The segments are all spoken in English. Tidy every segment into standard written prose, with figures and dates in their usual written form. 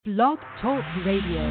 Blog Talk Radio.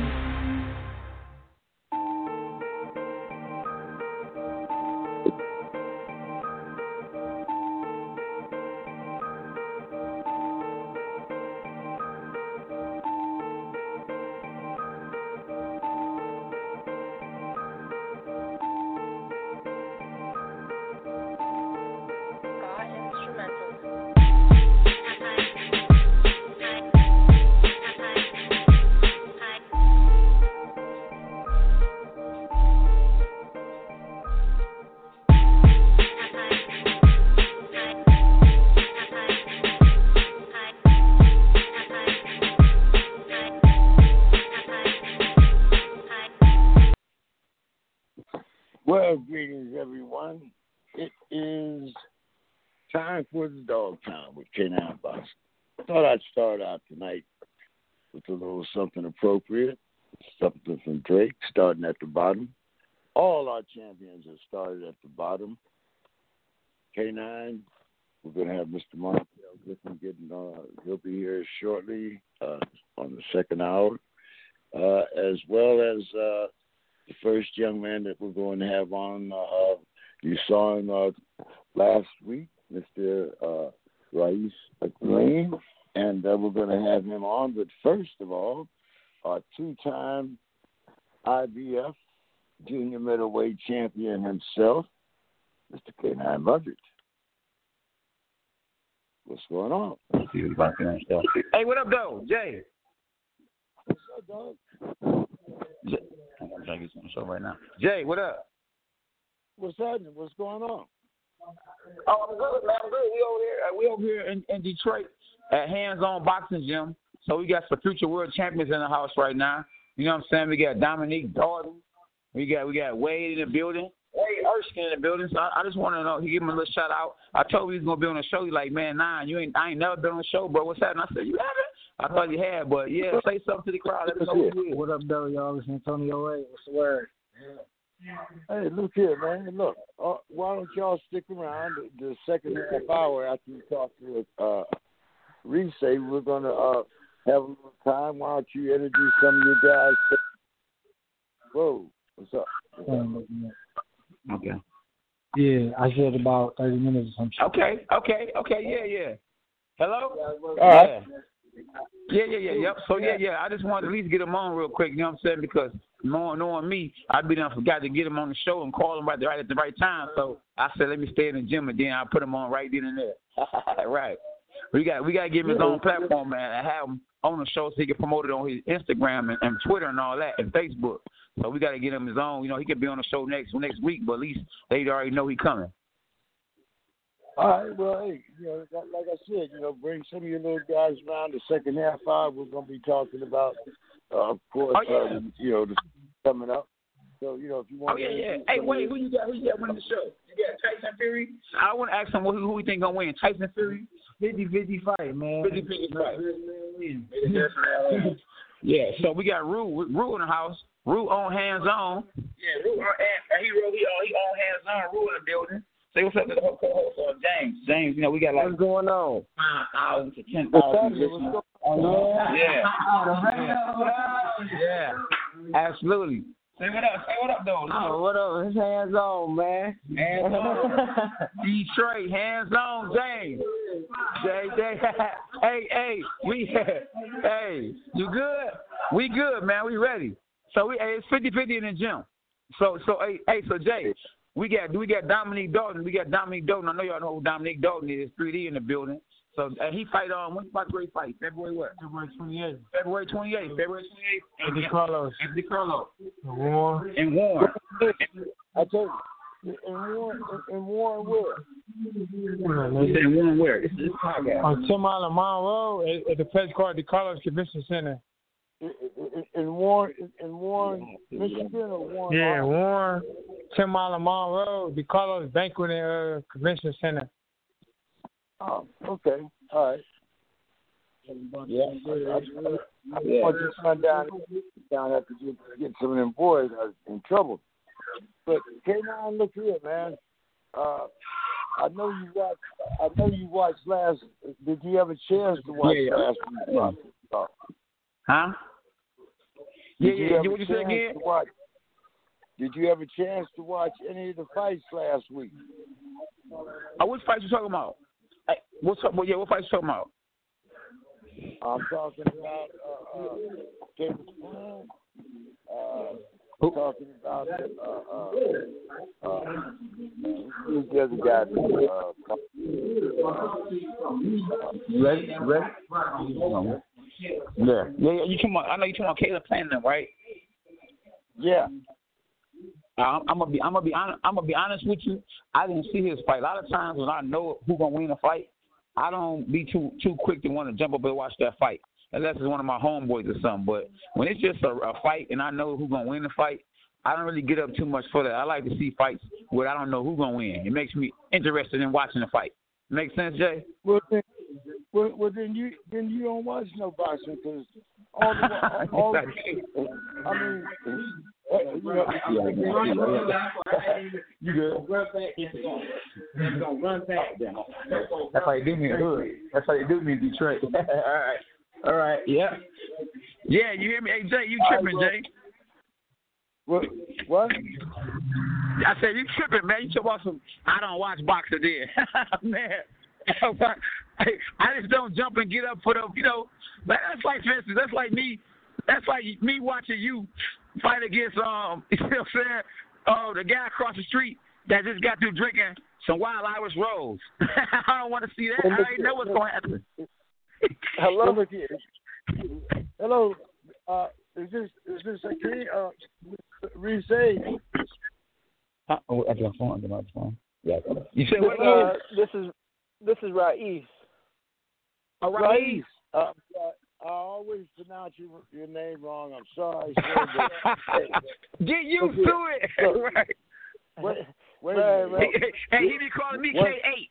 Well, greetings, everyone. It is time for the Dog Time with K9 Box. I thought I'd start out tonight with a little something appropriate, something from Drake, starting at the bottom. All our champions have started at the bottom. K9, we're going to have Mr. Montel Griffin he'll be here shortly on the second hour, as well as the first young man that we're going to have on. You saw him last week, Mr. Rais Green, and we're going to have him on. But first of all, our two-time IBF junior middleweight champion himself, Mr. K9 Buzzard. What's going on? Hey, what up, though? Jay. What's up, dog? I'm going to try to get on the show right now. Jay, what up? What's happening? What's going on? Oh, I'm good, man. I'm good. We over here in Detroit at Hands On Boxing Gym. So we got some future world champions in the house right now. You know what I'm saying? We got Dominique Dalton. We got Wade in the building. Wade Erskine in the building. So I just want to know, he give him a little shout out. I told him he was gonna be on the show. He's like, man, I ain't never been on the show, bro. What's happening? I said, you haven't? I thought you had, but yeah, say something to the crowd. Let me know what you is. What up, though, y'all? It's Antonio A. What's the word? Hey, look here, man. Look, why don't y'all stick around the second half hour after you talk to Reese? We're going to have a little time. Why don't you introduce some of your guys? Whoa, what's up? Okay. Yeah, I said about 30 minutes or something. Okay, yeah. Hello? All right. Yeah. Yep. So, yeah. I just wanted to at least get him on real quick, you know what I'm saying? Because knowing me, I'd be done forgot to get him on the show and call him right at the right time. So I said, let me stay in the gym, and then I'll put him on right then and there. Right. We got to give him his own platform, man, and have him on the show so he can promote it on his Instagram and Twitter and all that and Facebook. So we got to get him his own. You know, he could be on the show next week, but at least they already know he coming. All right, well, hey, like I said, bring some of your little guys around the second half hour. We're going to be talking about, of course, the coming up. So, if you want to... yeah. Hey, wait, who you got winning the show? You got Tyson Fury? I want to ask him who we think going to win. Tyson Fury? 50-50 fight, man. 50-50 fight. Yeah, so we got Rue in the house. Rue on Hands On. Yeah, Rue, he on Hands On. Rue in the building. Say what's up to the co-host, James. James, we got like... What's going on? 5,000 to 10,000 listeners. Yeah, absolutely. Say what up, though. Oh, what up? It's Hands On, man. Hands On. Detroit, Hands On, James. Hey, hey, you good? We good, man. We ready. So it's 50-50 in the gym. So Jay, we got Dominique Dalton. I know y'all know who Dominique Dalton is. 3D in the building. So he fight on when February fight? February what? February 28th. February 28th. Anthony Carlos. Warren. I told you. In Warren where? You said Warren where? This podcast. On 10 Mile and Mile Road at the place called the Carlos Convention Center. In Warren, Michigan, or Warren? Yeah, Warren, 10 Mile and Mile Road, the Carlos Banquet and Convention Center. Oh, okay. All right. Yeah. I want you to run down after you get some of them boys in trouble. But K9, look here, man. I know you watched last. Did you have a chance to watch last week? Huh? Yeah. What you say again? Did you have a chance to watch any of the fights last week? What fights you talking about? What fights you talking about? I'm talking about David Spoon. Talking about who's the other guy? Yeah. You talking about? I know you talking about Caleb Plant, right? Yeah. I'm gonna be honest with you. I didn't see his fight. A lot of times when I know who's gonna win a fight, I don't be too quick to want to jump up and watch that fight, unless it's one of my homeboys or something. But when it's just a fight and I know who's gonna win the fight, I don't really get up too much for that. I like to see fights where I don't know who's gonna win. It makes me interested in watching the fight. Make sense, Jay? Well, then you don't watch no boxing because all I mean. You good? Run back then. That's how you do me in hood. That's how you do me in Detroit. All right. Yeah. Yeah, you hear me? Hey, Jay, you tripping, Jay? What? I said, you tripping, man. You talking about some, I don't watch boxing there. Man. I just don't jump and get up for the, that's like, for instance, that's like me watching you fight against, you know what I'm saying, the guy across the street that just got through drinking some Wild Irish Rose. I don't want to see that. I already know what's going to happen. Hello. Is this a key? Reese? Oh, I got phone under my phone. Yeah. You said what? This is Ra'is. Oh, Ra'is. I always pronounce your name wrong. I'm sorry. Get used to it. Right. Wait. Hey, he be calling me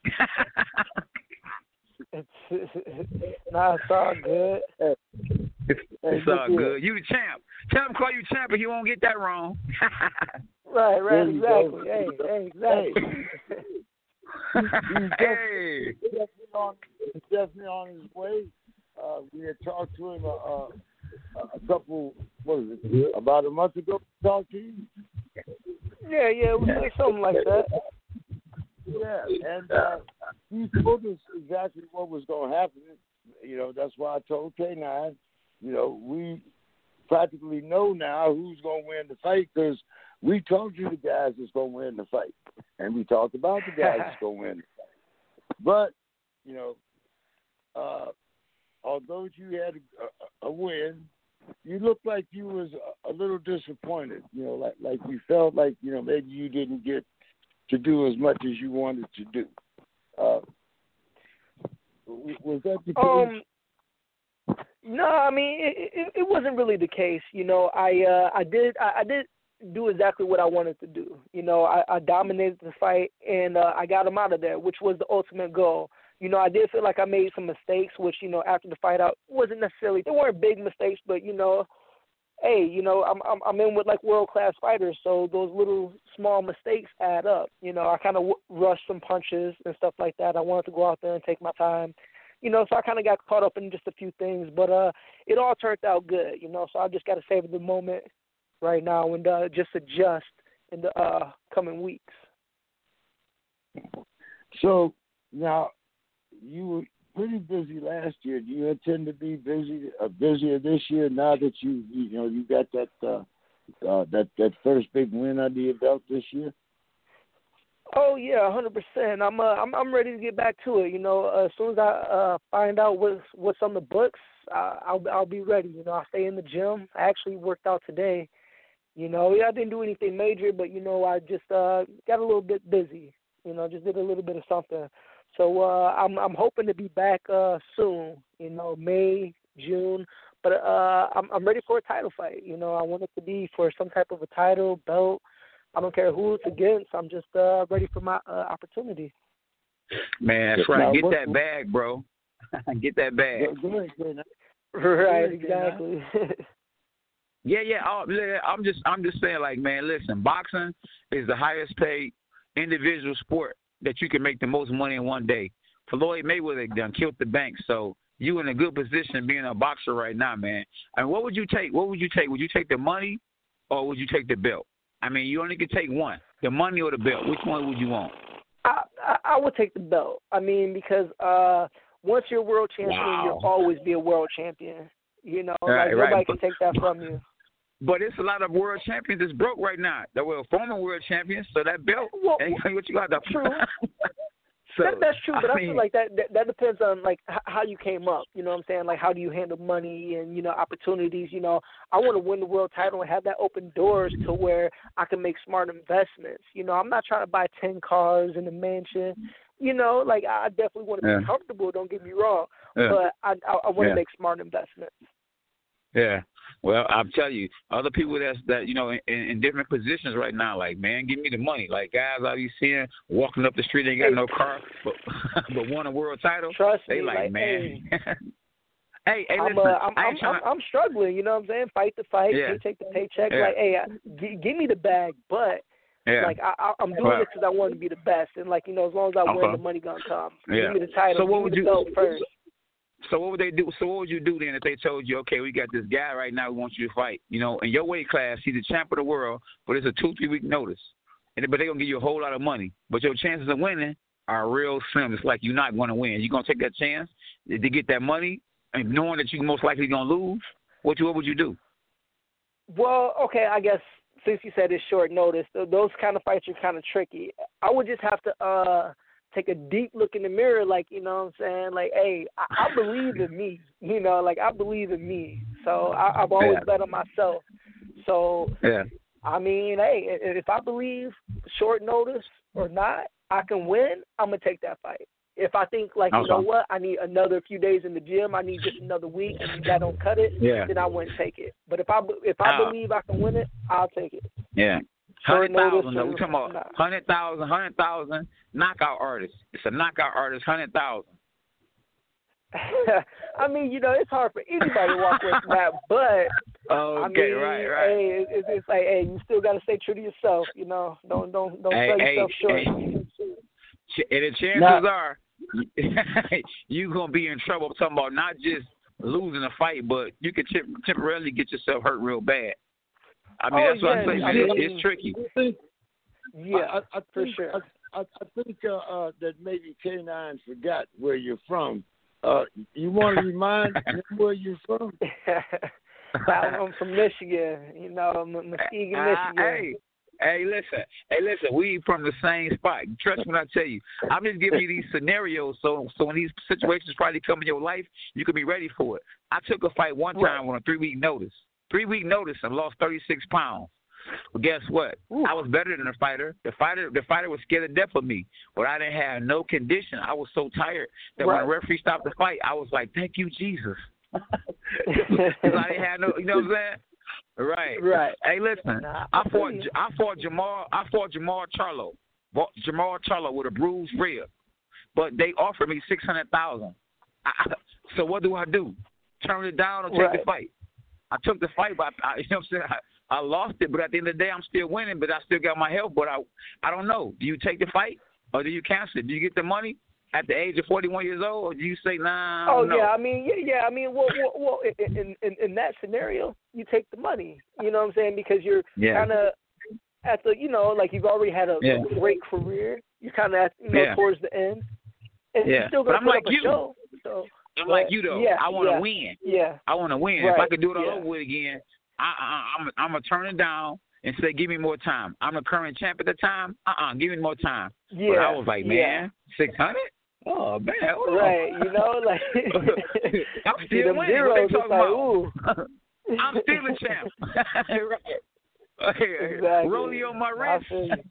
K8. Nah, it's all good. It's all good. You the champ. Tell him call you champ, and he won't get that wrong. Right, exactly. Hey, exactly. He's definitely on his way. We had talked to him a couple, about a month ago. Talked to him. Yeah, it was something like that. Yeah, and he told us exactly what was going to happen. That's why I told K9. We practically know now who's going to win the fight because we told you the guys that's going to win the fight, and we talked about the guys that's going to win. But although you had a win, you looked like you was a little disappointed. Like you felt like maybe you didn't get to do as much as you wanted to do. Was that the case? No, I mean it wasn't really the case. I did do exactly what I wanted to do. I dominated the fight and I got him out of there, which was the ultimate goal. I did feel like I made some mistakes, which after the fight out wasn't necessarily, they weren't big mistakes, but hey, I'm in with like world class fighters, so those little small mistakes add up. I kind of rushed some punches and stuff like that. I wanted to go out there and take my time. So I kind of got caught up in just a few things, but it all turned out good, so I just got to savor the moment right now and just adjust in the coming weeks. So now you were pretty busy last year. Do you intend to be busier this year now that you got that first big win under your belt this year? Oh yeah, 100%. I'm ready to get back to it. As soon as I find out what's on the books, I'll be ready. I stay in the gym. I actually worked out today. I didn't do anything major, but I just got a little bit busy. Just did a little bit of something. So I'm hoping to be back soon. May, June. But I'm ready for a title fight. I want it to be for some type of a title, belt. I don't care who it's against. I'm just ready for my opportunity. Man, that's right. Get that bag, bro. Get that bag. Right, exactly. Yeah. I'm just saying, like, man, listen, boxing is the highest paid individual sport that you can make the most money in one day. Floyd Mayweather done killed the bank, so you in a good position being a boxer right now, man. And what would you take? What would you take? Would you take the money or would you take the belt? I mean, you only can take one, the money or the belt. Which one would you want? I would take the belt. I mean, because once you're world champion, you'll always be a world champion. You know, nobody can take that from you. But it's a lot of world champions that's broke right now. That were former world champions, so that belt ain't what you got to. True. So, that's true, but I feel like that depends on like how you came up. You know what I'm saying? Like how do you handle money and opportunities. I want to win the world title and have that open doors to where I can make smart investments. I'm not trying to buy 10 cars and a mansion. Like I definitely want to be comfortable. Don't get me wrong, but I want to make smart investments. Yeah. Well, I'll tell you, other people that in different positions right now, like, man, give me the money. Like guys I be seeing walking up the street, ain't got no car, but won a world title. Trust me, like man. Hey, listen, I'm struggling. You know what I'm saying? Fight the fight, paycheck the paycheck. Yeah. Like, hey, give me the bag, but. Yeah. Like I'm doing it because I want to be the best, and like as long as I win, the money gonna come. Give me the title. So what would you do first? So what would they do? So what would you do then if they told you, okay, we got this guy right now, we want you to fight? In your weight class, he's the champ of the world, but it's a 2-3 week notice, but they're gonna give you a whole lot of money, but your chances of winning are real slim. It's like you're not gonna win. You gonna take that chance to get that money, and knowing that you're most likely gonna lose. What would you do? Well, okay, I guess. Since you said it's short notice, those kind of fights are kind of tricky. I would just have to take a deep look in the mirror, like, you know what I'm saying? Like, hey, I believe in me, like I believe in me. So I've always bet on myself. So, I mean, hey, if I believe short notice or not, I can win, I'm going to take that fight. If I think, like, you know what, I need another few days in the gym, I need just another week, and that don't cut it, then I wouldn't take it. But if I believe I can win it, I'll take it. Yeah. 100,000. We're talking about 100,000 knockout artist. It's a knockout artist, 100,000. I mean, it's hard for anybody to walk with that, but I mean, right. Hey, it's like, hey, you still got to stay true to yourself. Don't sell yourself short. And the chances are you're gonna be in trouble. I'm talking about not just losing a fight, but you could temporarily get yourself hurt real bad. I mean, that's what I'm saying. It's tricky. Yeah, I for think, sure. I think that maybe K9 forgot where you're from. You want to remind him where you're from? I'm from Michigan. Muskegon, Michigan. Hey, listen. We from the same spot. Trust me when I tell you. I'm just giving you these scenarios so when these situations probably come in your life, you can be ready for it. I took a fight one time on a 3-week notice. 3-week notice and lost 36 pounds. Well, guess what? Ooh. I was better than the fighter. The fighter was scared to death of me, but I didn't have no condition. I was so tired that when the referee stopped the fight, I was like, "Thank you, Jesus," because I didn't have no. You know what I'm saying? Right. Hey, listen. I fought Jamal Charlo. Jamal Charlo with a bruised rib, but they offered me $600,000. So what do? Turn it down or take the fight? I took the fight, but you know what I'm saying? I lost it, but at the end of the day, I'm still winning, but I still got my health. But I don't know. Do you take the fight or do you cancel it? Do you get the money at the age of 41 years old, or do you say, nah? Oh, no? yeah. I mean, well, in that scenario, you take the money. You know what I'm saying? Because you're kind of at the, like you've already had a great career. You're kind of at, towards the end, and you're still going to put up a show. So. I'm like you though. I want to win. Yeah. I want to win. Right. If I could do it all over again, I'm gonna turn it down and say, give me more time. I'm the current champ at the time. Give me more time. Yeah. But I was like, man, 600. Oh man. Oh. Right. Like I'm still winning. Zeros, what they talking about? I'm still a champ. Right. Exactly. Rolling on my wrist.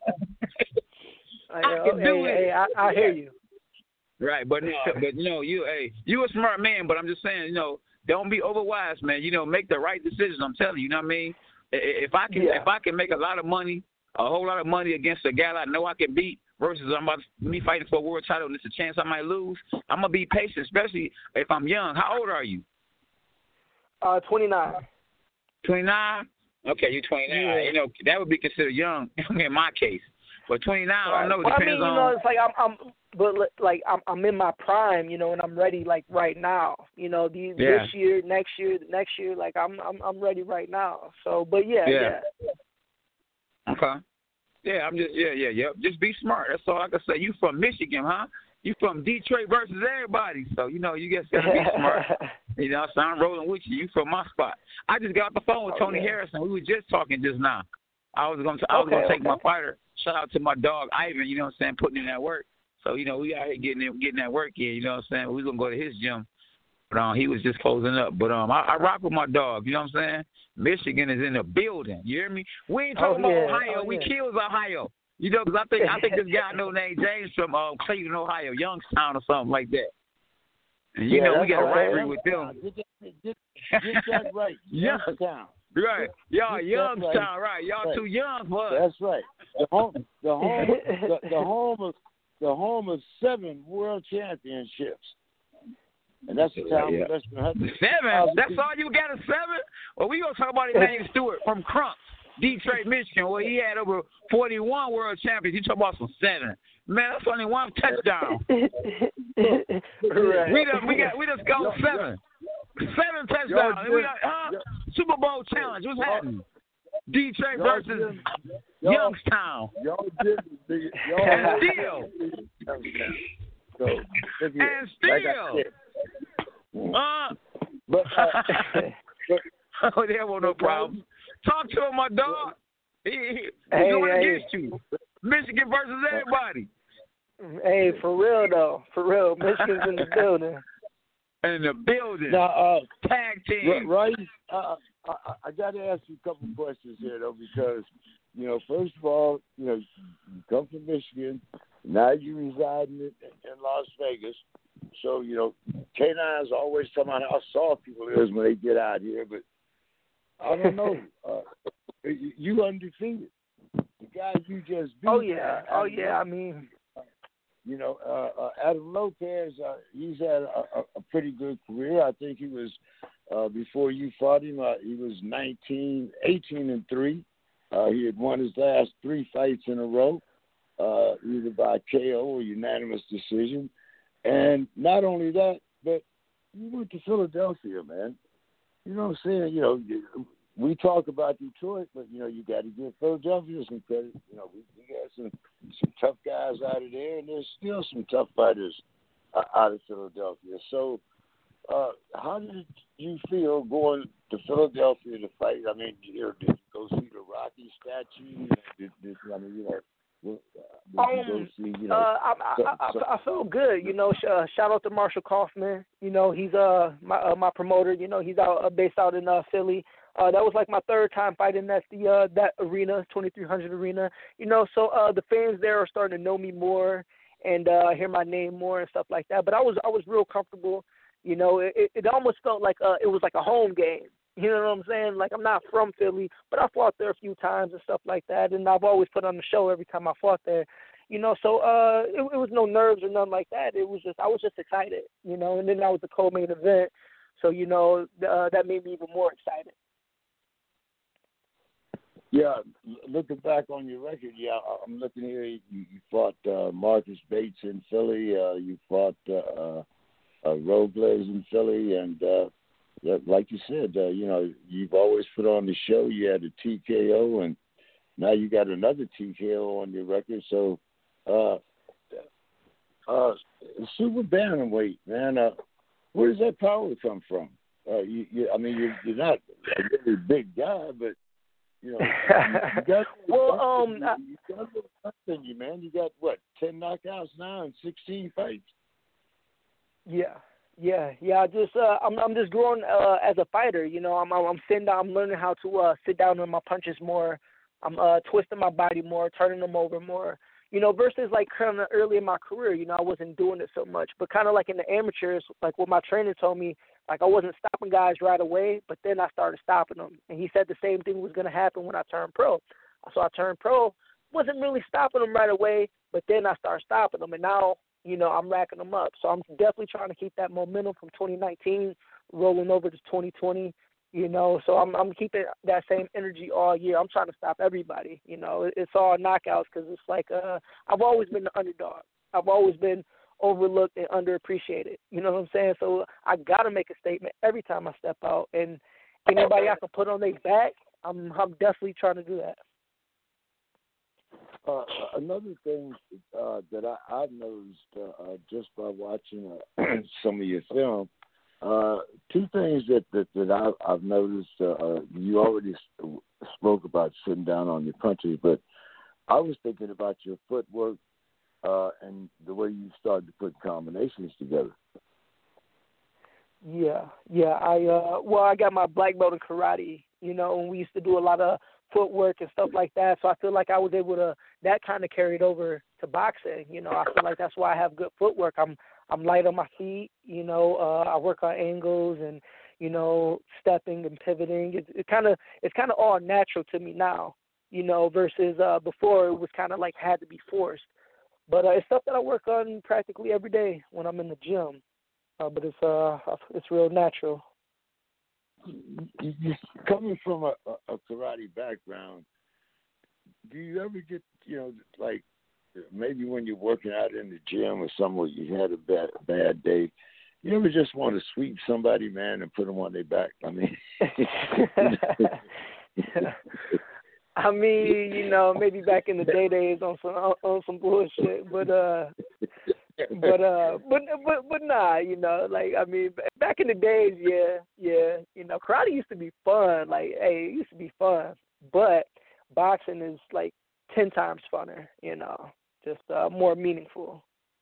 I can do it. I hear you. Right, but you a smart man, but I'm just saying, don't be overwise, man. Make the right decision. I'm telling you, you know what I mean? If I can make a lot of money, a whole lot of money against a guy I know I can beat versus me fighting for a world title and it's a chance I might lose, I'm gonna be patient, especially if I'm young. How old are you? 29. 29? Okay, you're 29. Yeah. That would be considered young in my case. But 29, I don't know. It depends it's like like I'm in my prime, you know, and I'm ready like right now. You know, this year, next year, like I'm ready right now. So, but yeah. Okay. Yeah, I'm just Just be smart. That's all I can say. You from Michigan, huh? You from Detroit versus everybody. So, you know, you just gotta be smart. You know, so I'm rolling with you. You from my spot. I just got off the phone with Tony Harrison. We were just talking just now. I was gonna take my fighter. Shout out to my dog Ivan, you know what I'm saying, putting in that work. So, you know, we out here getting that work in, you know what I'm saying? We're gonna go to his gym. But he was just closing up. But I rock with my dog, you know what I'm saying? Michigan is in the building. You hear me? We ain't talking about Ohio. We kills Ohio. You know, because I think this guy I know named James from Cleveland, Ohio, Youngstown or something like that. And you know we got a rivalry with them. Get that right. Youngstown. Right. Y'all Youngstown, right. Y'all too young for us. That's right. The home of 7 world championships. And that's the town of Western Hudson. 7? That's all you got is 7? Well, we gonna talk about Emmanuel Stewart from Crump, Detroit, Michigan, where he had over 41 world champions. You talk about some 7. Man, that's only 1 touchdown. Right. We just got 7. 7 touchdowns. We got Super Bowl challenge. What's happening? Detroit versus Youngstown. And still. But there was no problem. Talk to him, my dog. He's going against you. Michigan versus everybody. Hey, for real though. For real. Michigan's in the building. In the building. Now, tag team. Right. I got to ask you a couple questions here though, because you know, first of all, you know, you come from Michigan. Now you reside in Las Vegas. So, you know, K9's always talking about how soft people is when they get out here, but I don't know. You undefeated. The guy you just beat. Oh yeah. I mean, you know, Adam Lopez. He's had a pretty good career. I think he was before you fought him. He was 18-3. He had won his last 3 fights in a row, either by KO or unanimous decision. And not only that, but you went to Philadelphia, man. You know what I'm saying? You know, we talk about Detroit, but, you know, you got to give Philadelphia some credit. You know, we got some tough guys out of there, and there's still some tough fighters out of Philadelphia. So how did you feel going to Philadelphia to fight? I mean, you know, did you go see the Rocky statue? I feel good. You know, shout out to Marshall Kaufman. You know, he's my promoter. You know, he's based out in Philly. That was like my 3rd time fighting at that arena, 2300 arena. You know, so the fans there are starting to know me more and hear my name more and stuff like that. But I was real comfortable. You know, it almost felt like it was like a home game. You know what I'm saying? Like, I'm not from Philly, but I fought there a few times and stuff like that, and I've always put on the show every time I fought there. You know, so it was no nerves or nothing like that. It was just, I was just excited, you know, and then that was the co-main event. So, you know, that made me even more excited. Yeah, looking back on your record, I'm looking here. You fought Marcus Bates in Philly. You fought Robles in Philly, and like you said, you know, you've always put on the show. You had a TKO, and now you got another TKO on your record. So, super bantamweight, man. Where does that power come from? I mean, you're not a really big guy, but you know, you got in you, man. You got what, 10 knockouts now and 16 fights. Yeah. I'm just growing as a fighter. You know, I'm sitting down. I'm learning how to sit down on my punches more. I'm twisting my body more, turning them over more. You know, versus like kind of early in my career, you know, I wasn't doing it so much. But kind of like in the amateurs, like what my trainer told me, like I wasn't stopping guys right away, but then I started stopping them. And he said the same thing was going to happen when I turned pro. So I turned pro, wasn't really stopping them right away, but then I started stopping them. And now, you know, I'm racking them up. So I'm definitely trying to keep that momentum from 2019 rolling over to 2020. You know, so I'm keeping that same energy all year. I'm trying to stop everybody. You know, it's all knockouts because it's like I've always been the underdog. I've always been overlooked and underappreciated. You know what I'm saying? So I gotta make a statement every time I step out, and anybody I can put on their back, I'm definitely trying to do that. Another thing that I've noticed just by watching some of your film, two things that I've noticed. You already spoke about sitting down on your punches, but I was thinking about your footwork and the way you started to put combinations together. Yeah. I got my black belt in karate, and we used to do a lot of footwork and stuff like that. So I feel like I was able to, that kind of carried over to boxing. I feel like that's why I have good footwork. I'm light on my feet. I work on angles and, stepping and pivoting. It's kind of all natural to me now, versus before it was kind of like had to be forced. But it's stuff that I work on practically every day when I'm in the gym. But it's real natural. You coming from a karate background, do you ever get, like maybe when you're working out in the gym or somewhere you had a bad day, you ever just want to sweep somebody, man, and put them on their back? I mean, maybe back in the days on some bullshit, but nah, back in the days, yeah, karate used to be fun. Like, hey, it used to be fun, but boxing is like 10 times funner, just more meaningful.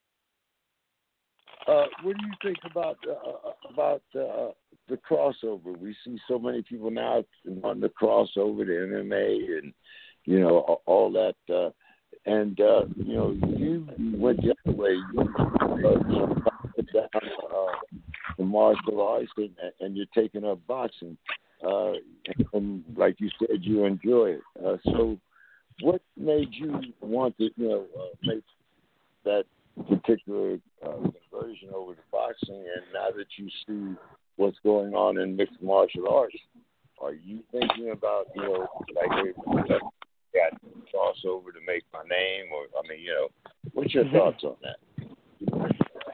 What do you think about the crossover? We see so many people now wanting to cross over to MMA and all that. And you went the other way. You put down the martial arts, and you're taking up boxing. And like you said, you enjoy it. So, what made you want to, make that particular conversion over to boxing? And now that you see what's going on in mixed martial arts, are you thinking about, got to cross over to make my name, or what's your thoughts on that?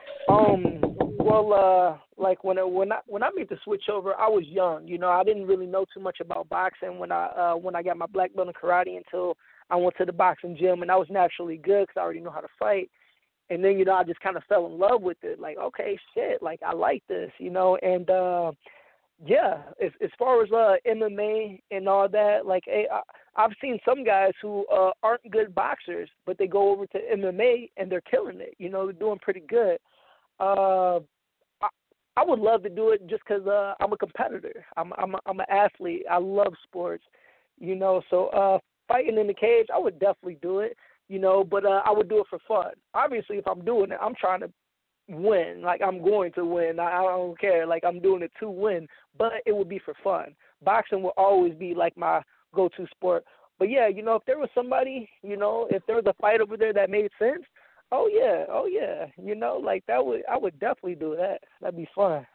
Like when I made the switch over, I was young. I didn't really know too much about boxing when I got my black belt in karate until I went to the boxing gym, and I was naturally good because I already know how to fight. And then I just kind of fell in love with it. Like, okay, shit, like I like this, and. Yeah, as far as MMA and all that, like I've seen some guys who aren't good boxers, but they go over to MMA and they're killing it. They're doing pretty good. I would love to do it just because I'm a competitor. I'm an athlete. I love sports. So fighting in the cage, I would definitely do it. But I would do it for fun. Obviously, if I'm doing it, I'm trying to win. Like, I'm going to win. I don't care. Like, I'm doing it to win, but it would be for fun. Boxing will always be like my go-to sport. But yeah, if there was somebody, if there was a fight over there that made sense, oh yeah, like I would definitely do that. That'd be fun.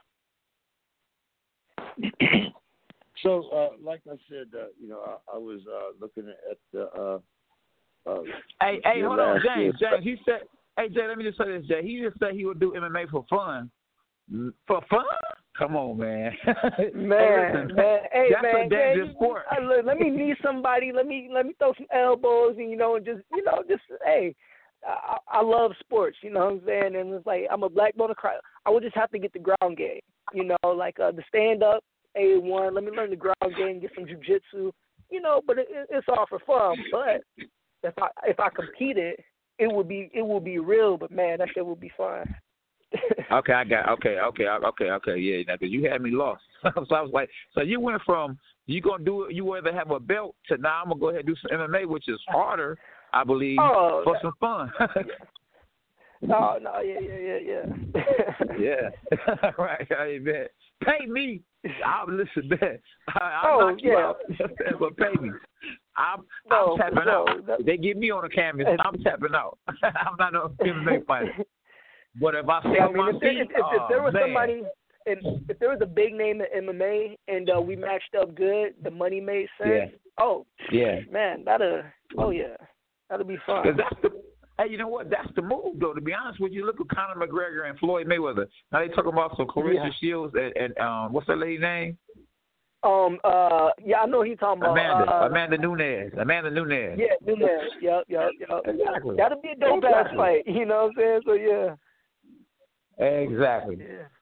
So, like I said, I was looking at the. Hey, hold on, James. He said. Hey, Jay, let me just say this, Jay. He just said he would do MMA for fun. For fun? Come on, man. Man. Hey, that's man, a dangerous sport. Let me meet somebody. Let me throw some elbows and, and just hey, I love sports, you know what I'm saying? And it's like, I'm a black belt. I would just have to get the ground game, like the stand-up, A1. Let me learn the ground game, get some jiu-jitsu, but it's all for fun. But if I competed, it would be real, but man, that shit would be fun. Okay, I got okay, yeah. Now, cause you had me lost, so I was like, so you went from you gonna do it, you either have a belt to now I'm gonna go ahead and do some MMA, which is harder, I believe, for some fun. No, yeah. Yeah, right. Hey, man, pay me. I'll listen, man. I'll knock you out, but pay me. I'm tapping out. They get me on the canvas, I'm tapping out. I'm not no MMA fighter. But if I stay on my feet, if there was man. somebody, if there was a big name in MMA and we matched up good, the money made sense. Yeah. Oh, yeah, man, that'll be fun. Hey, you know what? That's the move, though. To be honest with you, look at Conor McGregor and Floyd Mayweather. Now they talking about some Clarissa Shields and what's that lady's name? Yeah, I know he's talking about Amanda Nunes. Yeah, Nunes. Yep. Exactly. That'll be a dope ass fight. You know what I'm saying? So yeah. Exactly.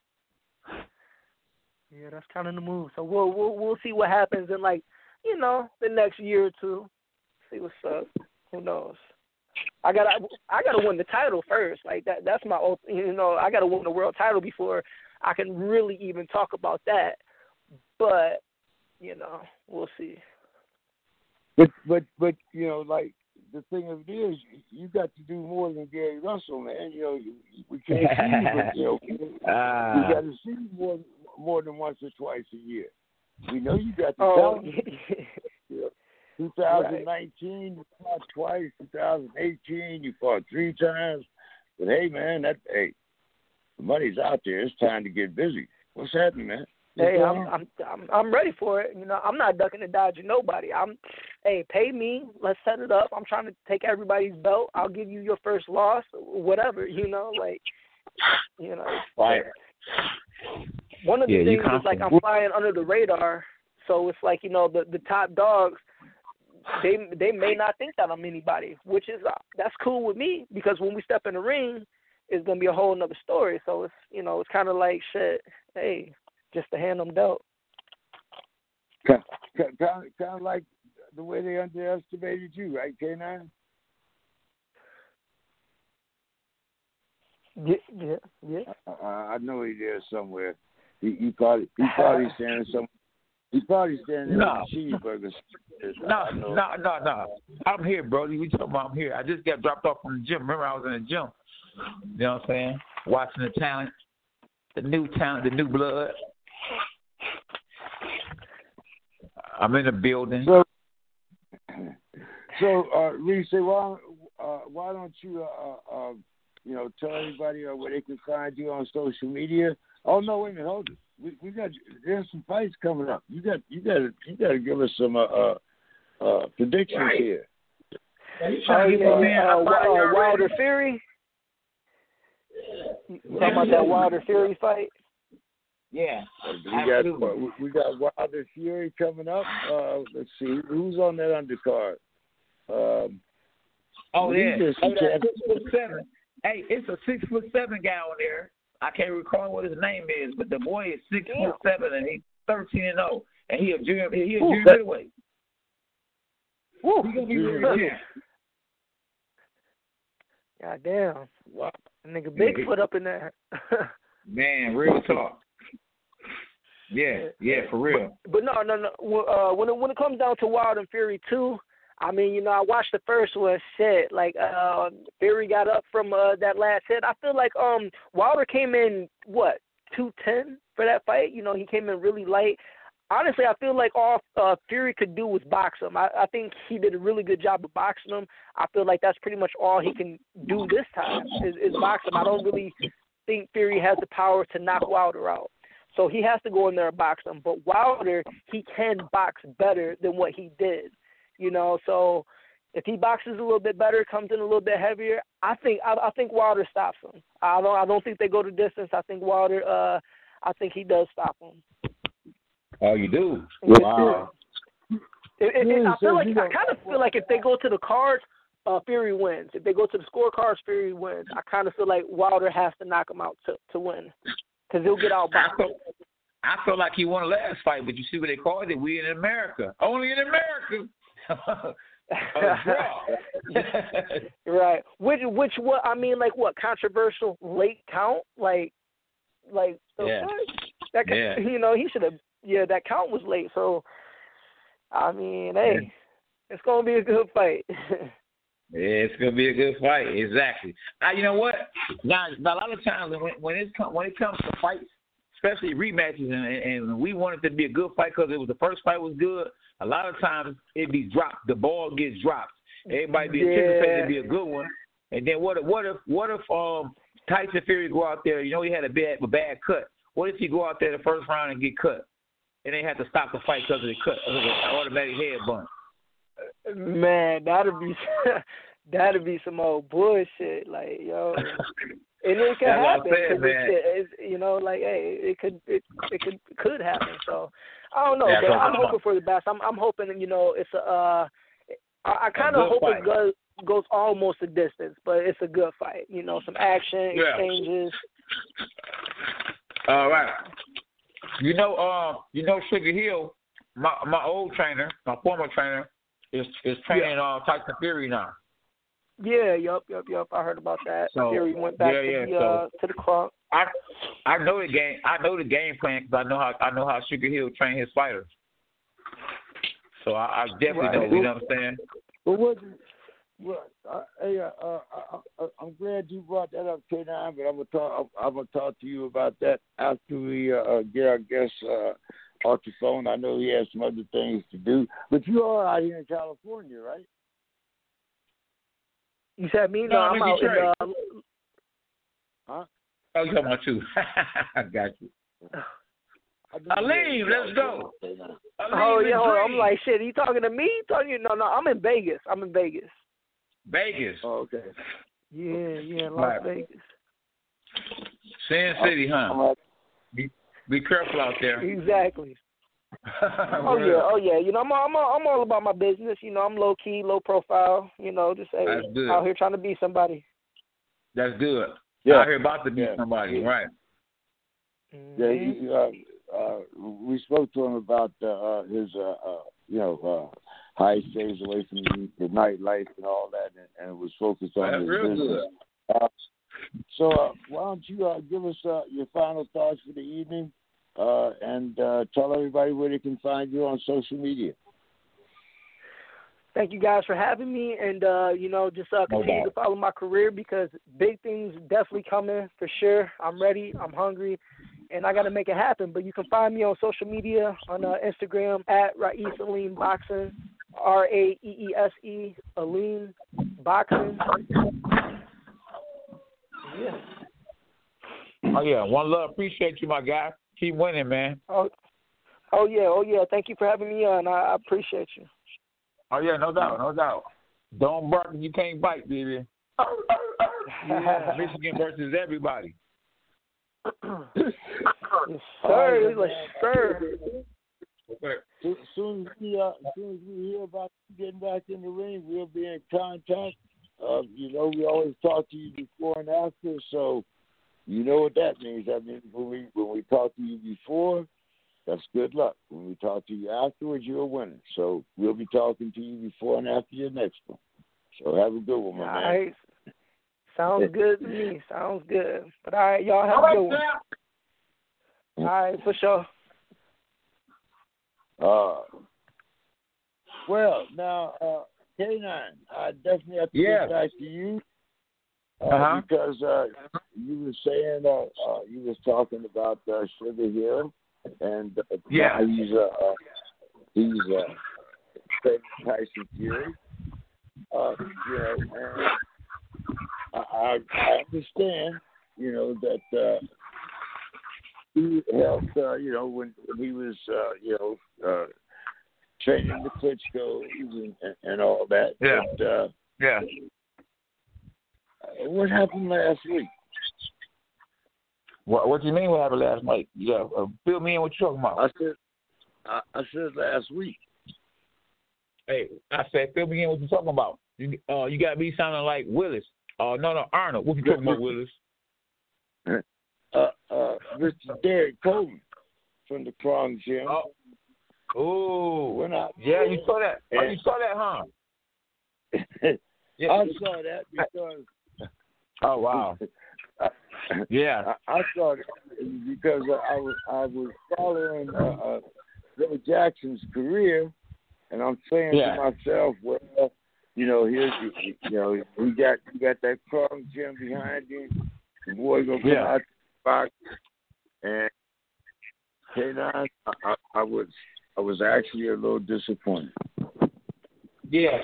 Yeah, that's kind of the move. So we'll see what happens in the next year or two. See what's up. Who knows? I gotta win the title first. Like that's my I gotta win the world title before I can really even talk about that. But we'll see. But like the thing of it is, you got to do more than Gary Russell, man. We can't see you, but you got to see more than once or twice a year. We know you got the talent. 2019, you fought twice. 2018, you fought 3 times. But hey, man, the money's out there. It's time to get busy. What's happening, man? Hey, I'm ready for it. I'm not ducking and dodging nobody. Pay me. Let's set it up. I'm trying to take everybody's belt. I'll give you your first loss, whatever. Right. One of the things is like I'm flying under the radar, so it's like the top dogs. They may not think that I'm anybody, which is that's cool with me because when we step in the ring, it's gonna be a whole nother story. So it's it's kind of like shit. Hey. Just to hand them dealt. Kind of like the way they underestimated you, right, K9? Yeah. I know he's there somewhere. He probably standing somewhere. He's probably standing there with cheeseburgers. No. I'm here, Brody. We talking about I'm here. I just got dropped off from the gym. Remember, I was in the gym. You know what I'm saying? Watching the talent, the new blood. I'm in the building. So Reese, why don't you tell everybody where they can find you on social media? Oh no, wait a minute, hold it. We got there's some fights coming up. You got to give us some predictions here. Wilder Fury. You talking about that Wilder Fury fight? Yeah, we got Wilder Fury coming up. Let's see who's on that undercard. That's 6'7". Hey, it's a 6'7" guy on there. I can't recall what his name is, but the boy is 6'7" and he's 13-0, and he a junior middleweight. Woo! He's gonna be really good. Goddamn! Wow. Nigga, Bigfoot up in there. Man, real talk. Yeah, for real. But no. When it comes down to Wilder and Fury 2, I mean, I watched the first one. Shit, like Fury got up from that last hit. I feel like Wilder came in 210 for that fight. He came in really light. Honestly, I feel like all Fury could do was box him. I think he did a really good job of boxing him. I feel like that's pretty much all he can do this time is box him. I don't really think Fury has the power to knock Wilder out. So he has to go in there and box him. But Wilder, he can box better than what he did. So if he boxes a little bit better, comes in a little bit heavier, I think Wilder stops him. I don't think they go the distance. I think Wilder, I think he does stop him. Oh, you do? Wow. I kind of feel like if they go to the cards, Fury wins. If they go to the scorecards, Fury wins. I kind of feel like Wilder has to knock him out to win. Because he'll get out boxed. I felt like he won the last fight, but you see what they called it? We in America. Only in America. Right. What controversial late count? Like the fuck? He should have. Yeah, that count was late. So, I mean, hey, it's gonna be a good fight. Yeah, it's gonna be a good fight. Exactly. Now you know what? Now a lot of times when it comes to fights, especially rematches, and we want it to be a good fight because it was the first fight was good. A lot of times it be dropped. The ball gets dropped. Everybody be anticipating to be a good one, and then what if Tyson Fury go out there? He had a bad cut. What if he go out there the first round and get cut, and they have to stop the fight because of the cut, because of an automatic head bunt? Man, that'd That'd be some old bullshit, like yo. And it could happen. It's, you know, like hey, it could happen. So I don't know, but I'm hoping for the best. I'm hoping, you know, it's I kind of hope it goes almost a distance, but it's a good fight. You know, some action exchanges. All right. You know, Sugar Hill, my old trainer, my former trainer, is training Tyson Fury now. Yeah, yup. I heard about that. So, Fury went back to the crunk. I know the game. I know the game plan because I know how Sugar Hill train his fighters. So I definitely know. You know what I'm saying? I'm glad you brought that up, K9. But I'm gonna talk to you about that after we get our guest off the phone. I know he has some other things to do, but you are out here in California, right? You said me? No, I'm out in Huh? Oh, you talking about you? I got you. Aleem, let's go. Oh yeah, I'm like shit. You talking to me? No, I'm in Vegas. Vegas. Oh, okay. Yeah, Las Vegas. Sin City, huh? Be careful out there. Exactly. Oh yeah. You know, I'm all about my business. You know, I'm low key, low profile. You know, just out here trying to be somebody. That's good. Yeah. Out here about to be somebody, right? Yeah. We spoke to him about his, how he stays away from the nightlife and all that, and was focused on his business. So why don't you give us your final thoughts for the evening, and tell everybody where they can find you on social media. Thank you guys for having me, and just continue to follow my career because big things definitely coming for sure. I'm ready. I'm hungry. And I got to make it happen. But you can find me on social media on Instagram at Raees Aleem Boxing, RAEESE Aleem Boxing. Yeah. Oh yeah, one love. Appreciate you, my guy. Keep winning, man. Oh yeah. Thank you for having me on. I appreciate you. Oh yeah, no doubt. Don't bark if you can't bite, baby. Yeah. Michigan versus everybody. Yes, sir. Like, sir. As soon as we hear about you getting back in the ring, we'll be in contact. We always talk to you before and after, so you know what that means. I mean, when we talk to you before, that's good luck. When we talk to you afterwards, you're a winner. So we'll be talking to you before and after your next one. So have a good one, my man. Sounds good to me. Sounds good. But all right, y'all have a good one. All right, for sure. Well, now, K9, I definitely have to get back to you because you were saying you was talking about Sugar Hill, and he's Tyson Fury. And I understand, that he helped, when he was, training the Klitschko's and all that. Yeah. But, what happened last week? What do you mean what happened last night? Yeah, fill me in what you're talking about. I said last week. Hey, I said fill me in what you're talking about. You got me sounding like Willis. No, Arnold. What you talking about, Willis? Mr. Derek Coleman from the Prong Gym. Oh, yeah, you saw that. You saw that, huh? Yeah. I saw that because. Oh wow. Yeah, I saw it because I was following Joe Jackson's career, and I'm saying to myself, well, here's we got that Prong Gym behind him. The boy gonna come out the box, and K9, I was actually a little disappointed. Yeah,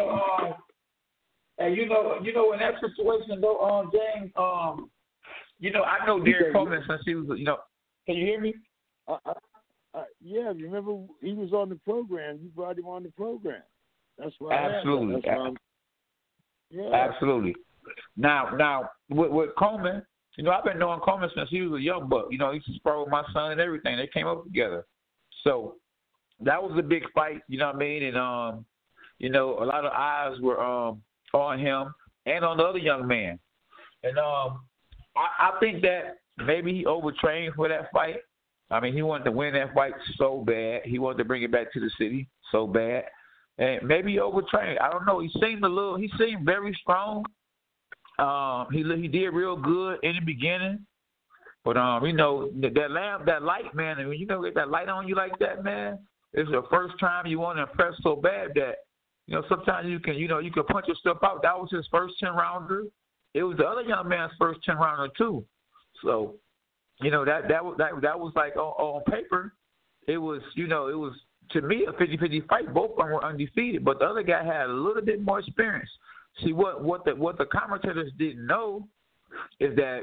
and you know in that situation though, James, I know Derek Coleman since he was, can you hear me? Yeah, remember he was on the program. You brought him on the program. That's why. Absolutely. Yeah. Absolutely. Now with Coleman, I've been knowing Coleman since he was a young buck. He used to spar with my son and everything. They came up together. So that was a big fight, you know what I mean? And a lot of eyes were on him and on the other young man. And I think that maybe he overtrained for that fight. I mean, he wanted to win that fight so bad. He wanted to bring it back to the city so bad. And maybe he overtrained. I don't know. He seemed very strong. He did real good in the beginning. But that light, man, and when get that light on you like that, man, it's the first time you want to impress so bad that, sometimes you can punch yourself out. That was his first 10-rounder. It was the other young man's first 10-rounder too. So, that was like on paper, it was to me a 50-50 fight. Both of them were undefeated, but the other guy had a little bit more experience. See what the commentators didn't know is that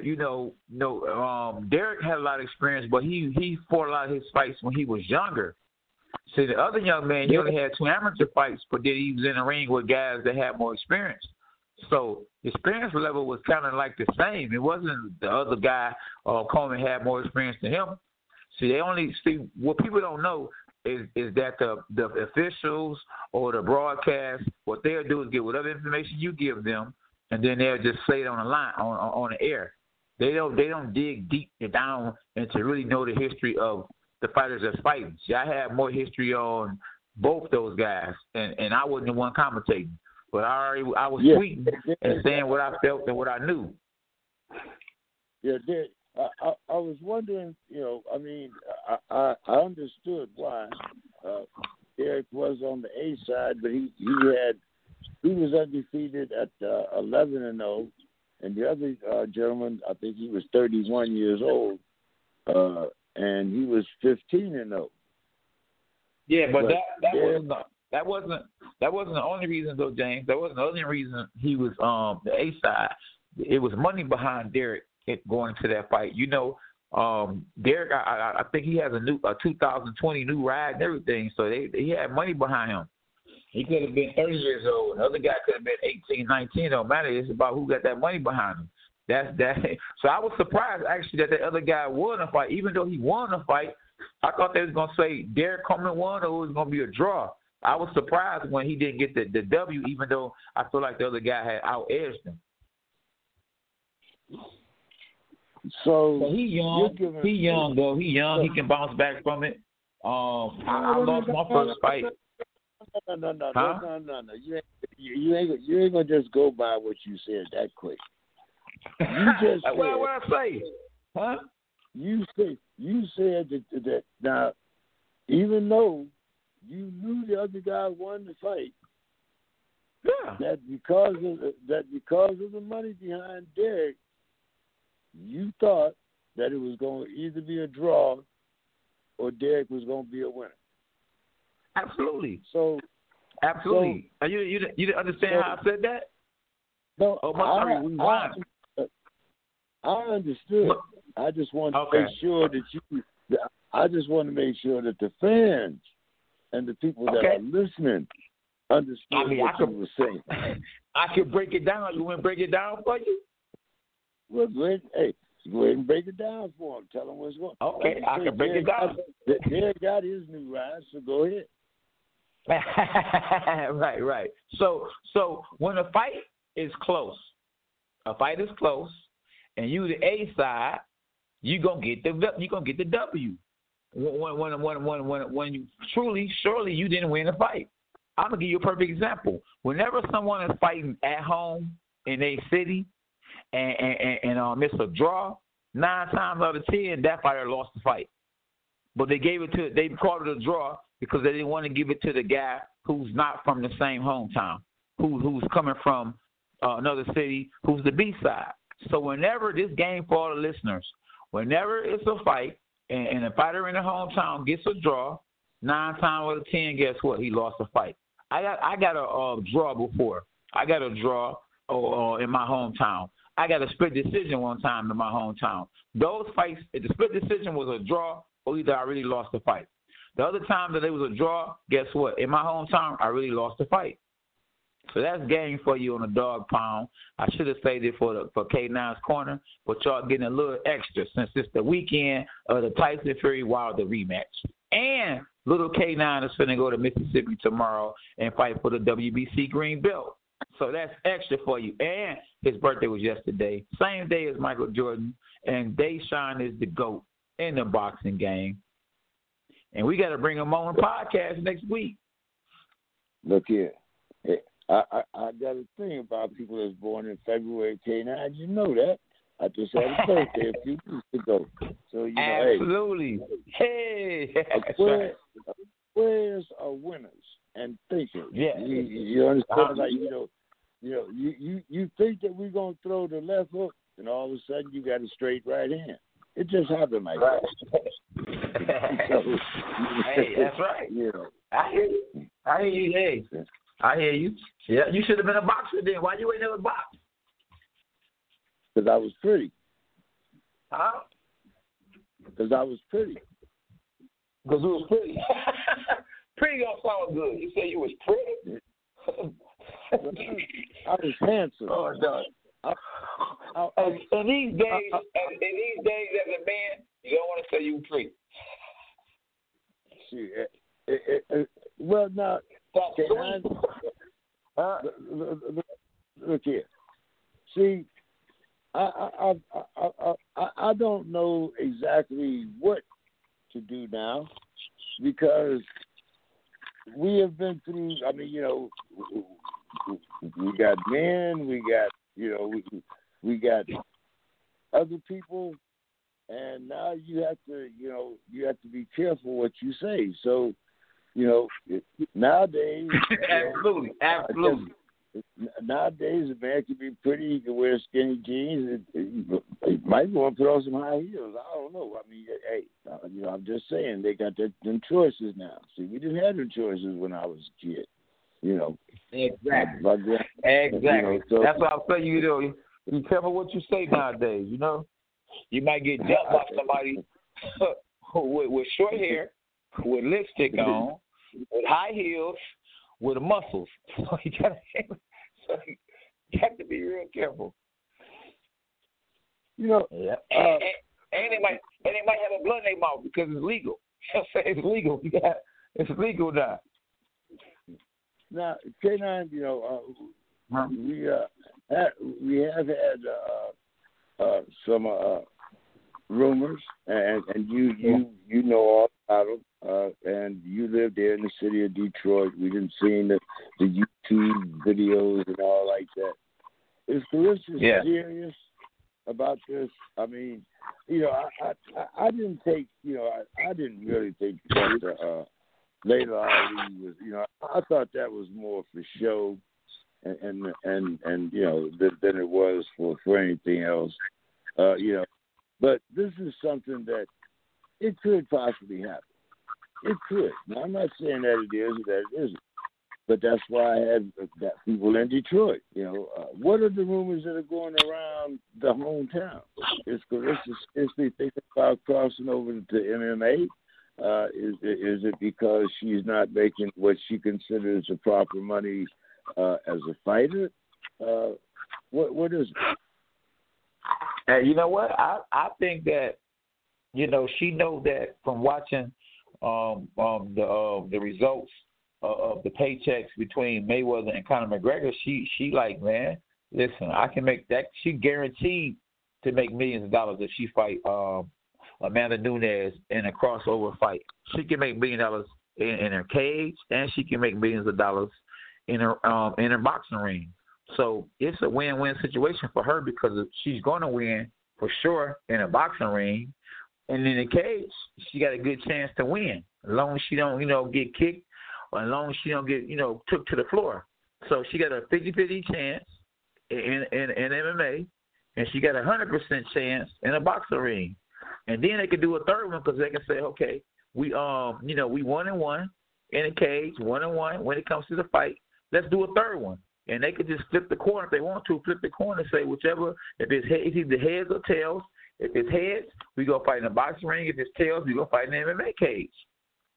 Derek had a lot of experience, but he fought a lot of his fights when he was younger. See, the other young man, he only had 2 amateur fights, but then he was in the ring with guys that had more experience. So the experience level was kind of like the same. It wasn't the other guy, Coleman, had more experience than him. See, what people don't know is that the officials or the broadcast, what they'll do is get whatever information you give them, and then they'll just say it on the line, on the air. They don't dig deep down and to really know the history of the fighters that's fighting. See, I have more history on both those guys, and I wasn't the one commentating. But I was tweeting and saying what I felt and what I knew. Yeah, I was wondering, I understood why Derek was on the A side, but he was undefeated at 11-0, and the other gentleman, I think he was 31 years old, and he was 15-0. Yeah, but that wasn't the only reason though, James. That wasn't the only reason he was the A side. It was money behind Derek going to that fight. Derek, I think he has a 2020 new ride and everything, so he had money behind him. He could have been 30 years old. Another guy could have been 18, 19. Don't matter. It's about who got that money behind him. That's that. So I was surprised actually that the other guy won a fight. Even though he won a fight, I thought they was gonna say Derek Coleman won or it was gonna be a draw. I was surprised when he didn't get the W, even though I feel like the other guy had out-edged him. So he young. He young though. He young. He can bounce back from it. I lost my first fight. No. You ain't gonna just go by what you said that quick. You just said, what I say? Huh? You said that now, even though you knew the other guy won the fight, that because of the money behind Derek, you thought that it was going to either be a draw or Derek was going to be a winner. Absolutely. Absolutely. You didn't understand how I said that? No, I understood. I just wanted to make sure that I just want to make sure that the fans and the people that are listening understood what you were saying. I could break it down. You want to break it down for you? Well, go ahead and break it down for him. Tell him what's going on. Okay, I can break it down. Derek got his new ride, so go ahead. Right. So when a fight is close, and you the A side, you gonna get the W. When you surely you didn't win the fight. I'm gonna give you a perfect example. Whenever someone is fighting at home in a city and it's a draw, 9 times out of 10 that fighter lost the fight. But they called it a draw because they didn't want to give it to the guy who's not from the same hometown, who's coming from another city, who's the B side. So whenever this game, for all the listeners, whenever it's a fight and a fighter in the hometown gets a draw, 9 times out of 10, guess what? He lost the fight. I got a draw before. I got a draw in my hometown. I got a split decision one time in my hometown. Those fights, if the split decision was a draw, or either I really lost the fight. The other time that it was a draw, guess what? In my hometown, I really lost the fight. So that's game for you on the dog pound. I should have saved it for K9's Corner, but y'all getting a little extra since it's the weekend of the Tyson Fury Wilder rematch. And little K9 is finna go to Mississippi tomorrow and fight for the WBC green belt. So that's extra for you. And his birthday was yesterday. Same day as Michael Jordan. And Deshaun is the GOAT in the boxing game. And we got to bring him on the podcast next week. Look here. I got a thing about people that's born in February. K9, you know that. I just had a birthday a few weeks ago. So, you know, absolutely. Hey. Players are winners and thinkers. Yeah. You understand? Like, you think that we're going to throw the left hook, and all of a sudden you got a straight right hand. It just happened like that. Hey, that's right. You know. I hear you. Hey, I hear you. Yeah, you should have been a boxer then. Why you ain't never boxed? Because I was pretty. Huh? Because I was pretty. Because you was pretty. Pretty don't sound good. You say you was pretty? I was handsome. Oh, no. In these days, as a man, you don't want to say you pretty. Well, now, look here. See, I don't know exactly what to do now because we have been through. I mean, we got men, we got we got other people, and now you have to be careful what you say. So, nowadays, absolutely. Nowadays, a man can be pretty. He can wear skinny jeans. He might want to put on some high heels. I don't know. I mean, hey, I'm just saying they got them choices now. See, we didn't have them choices when I was a kid. Exactly. Exactly. So, that's what I'll tell you. Be careful what you say nowadays. You might get jumped by somebody with short hair, with lipstick on, with high heels, with muscles. So you have to be real careful. Yeah. And they might have a blood in their mouth because it's legal. It's legal. It's legal now. Now, K9, we have had some rumors, and you know all about them. And you live there in the city of Detroit. We didn't see the YouTube videos and all like that. Is Clarissa serious about this? I mean, I didn't take, I didn't really think that Laila Ali was, I thought that was more for show, and than it was for anything else, But this is something that it could possibly happen. It could. Now, I'm not saying that it is or that it isn't, but that's why I had that people in Detroit. What are the rumors that are going around the hometown? Is Clarissa seriously thinking about crossing over to MMA? Is it because she's not making what she considers the proper money as a fighter? What is it? Hey, you know what? I think that she knows that from watching the results of the paychecks between Mayweather and Conor McGregor. She like, man, listen, I can make that. She guaranteed to make millions of dollars if she fight Amanda Nunes in a crossover fight. She can make $1 million in her cage, and she can make millions of dollars in her boxing ring. So it's a win-win situation for her because she's going to win for sure in a boxing ring, and in the cage she got a good chance to win as long as she don't get kicked or as long as she don't get took to the floor. So she got a 50-50 chance in MMA, and she got a 100% chance in a boxing ring. And then they could do a third one because they can say, okay, we 1-1 in a cage, 1-1 when it comes to the fight. Let's do a third one. And they could just flip the coin if they want to, flip the coin and say whichever, if it's either heads or tails. If it's heads, we go fight in a boxing ring. If it's tails, we go fight in an MMA cage.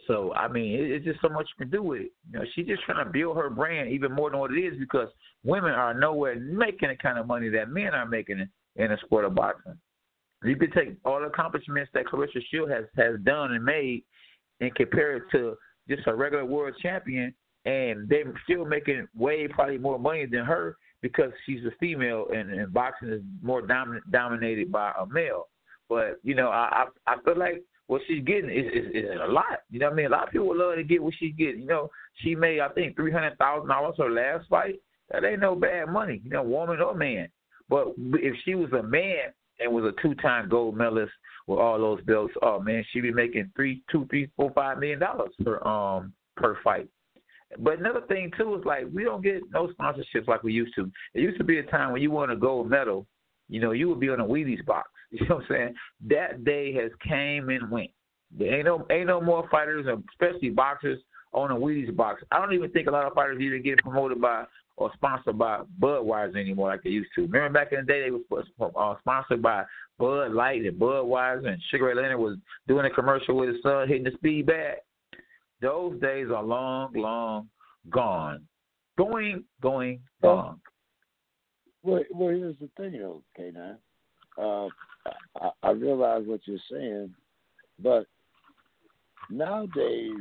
So, I mean, it's just so much you can do with it. You know, she's just trying to build her brand even more than what it is because women are nowhere making the kind of money that men are making in the sport of boxing. You could take all the accomplishments that Claressa Shields has done and made and compare it to just a regular world champion, and they're still making way probably more money than her because she's a female and boxing is more dominated by a male. But, you know, I feel like what she's getting is a lot. You know what I mean? A lot of people would love to get what she's getting. You know, she made, I think, $300,000 her last fight. That ain't no bad money, you know, woman or man. But if she was a man and was a 2-time gold medalist with all those belts, oh, man, she'd be making $2, $3, $4, $5 million per fight. But another thing, too, is like we don't get no sponsorships like we used to. It used to be a time when you won a gold medal, you know, you would be on a Wheaties box. You know what I'm saying? That day has came and went. There ain't no more fighters, especially boxers, on a Wheaties box. I don't even think a lot of fighters even get promoted by or sponsored by Budweiser anymore like they used to. Remember back in the day they were sponsored by Bud Light and Budweiser, and Sugar Ray Leonard was doing a commercial with his son hitting the speed bag. Those days are long, long gone. Going, gone. Well, here's the thing, though, K9. I realize what you're saying, but nowadays,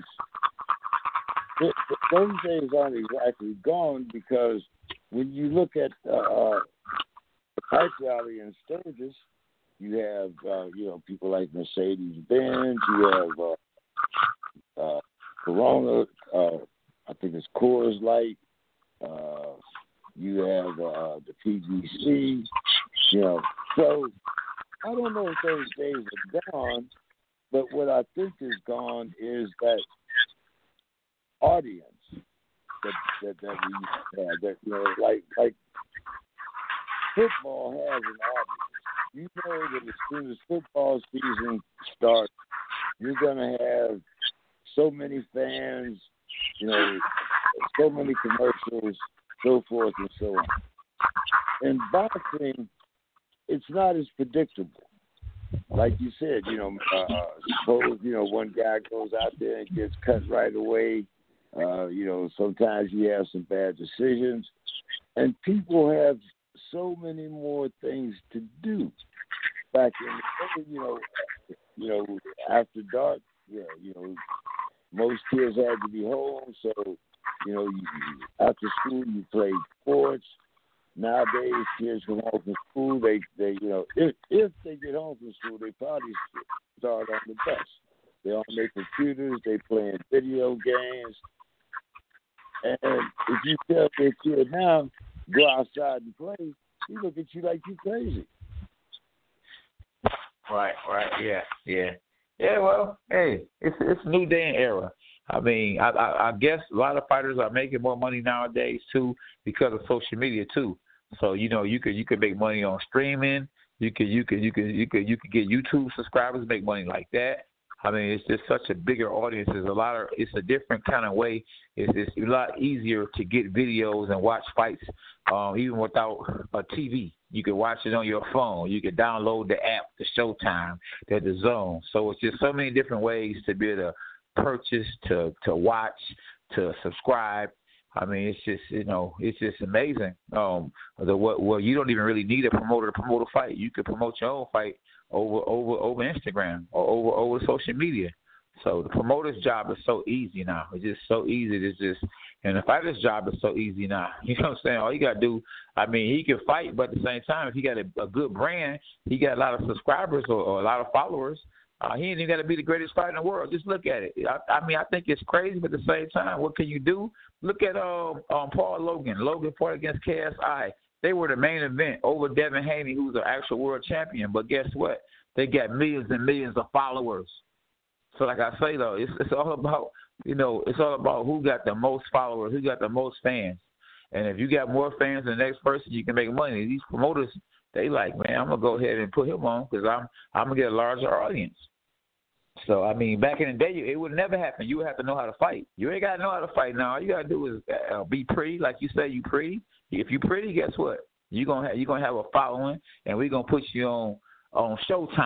those days aren't exactly gone because when you look at the Pipe Rally in Sturgis, you have people like Mercedes-Benz, you have Corona, I think it's Coors Light, you have the PGC, you know. So I don't know if those days are gone, but what I think is gone is that audience that we have. That, you know, like football has an audience. You know that as soon as football season starts, you're gonna have so many fans, you know, so many commercials, so forth and so on. In boxing, it's not as predictable. Like you said, you know, suppose, you know, one guy goes out there and gets cut right away. You know, sometimes you have some bad decisions. And people have so many more things to do. Back in the day, you know, after dark, yeah, you know, most kids had to be home. So, you know, after school you played sports. Nowadays, kids come home from school. They you know, if they get home from school, they probably start on the bus. They're on their computers. They playing video games. And if you tell their kid now, go outside and play, he look at you like you crazy. Right, yeah. Well, hey, it's a new day and era. I mean, I guess a lot of fighters are making more money nowadays too because of social media too. So, you know, you could make money on streaming. You could get YouTube subscribers, make money like that. I mean, it's just such a bigger audience. It's a different kind of way. It's a lot easier to get videos and watch fights, even without a TV. You can watch it on your phone. You can download the app, the Showtime, the DAZN. So it's just so many different ways to be able to purchase, to watch, to subscribe. I mean, it's just, you know, it's just amazing. Well, you don't even really need a promoter to promote a fight. You could promote your own fight over Instagram or over social media. So the promoter's job is so easy now. It's just so easy. And the fighter's job is so easy now. You know what I'm saying? All you got to do, I mean, he can fight, but at the same time, if he got a good brand, he got a lot of subscribers or a lot of followers, he ain't even got to be the greatest fighter in the world. Just look at it. I mean, I think it's crazy, but at the same time, what can you do? Look at Paul Logan. Logan fought against KSI. They were the main event over Devin Haney, who's an actual world champion. But guess what? They got millions and millions of followers. So like I say, though, it's all about, you know, it's all about who got the most followers, who got the most fans. And if you got more fans than the next person, you can make money. These promoters, they like, man, I'm going to go ahead and put him on because I'm going to get a larger audience. So, I mean, back in the day, it would never happen. You would have to know how to fight. You ain't got to know how to fight now. All you got to do is be pretty. Like you say, you pretty. If you pretty, guess what? You're gonna have a following, and we're going to put you on Showtime.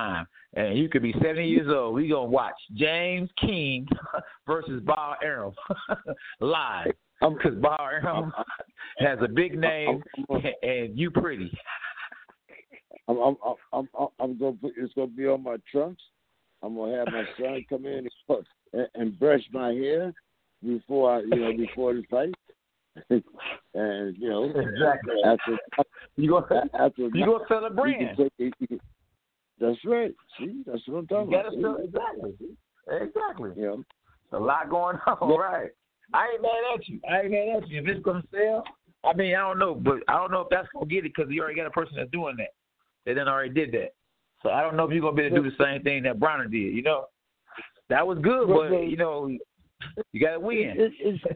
and you could be 70 years old. We gonna watch James King versus Bob Arum live because Bob Arum has a big name and you pretty. I'm gonna put it's gonna be on my trunks. I'm gonna have my son come in and brush my hair before the fight. And exactly. after you gonna sell a brand. That's right. See, that's what I'm talking about. Exactly. Yeah. A lot going on, right? I ain't mad at you. If it's gonna sell, I mean, I don't know, but I don't know if that's gonna get it because you already got a person that's doing that. They done already did that. So I don't know if you're gonna be able to do the same thing that Bronner did. You know, that was good, but you gotta win.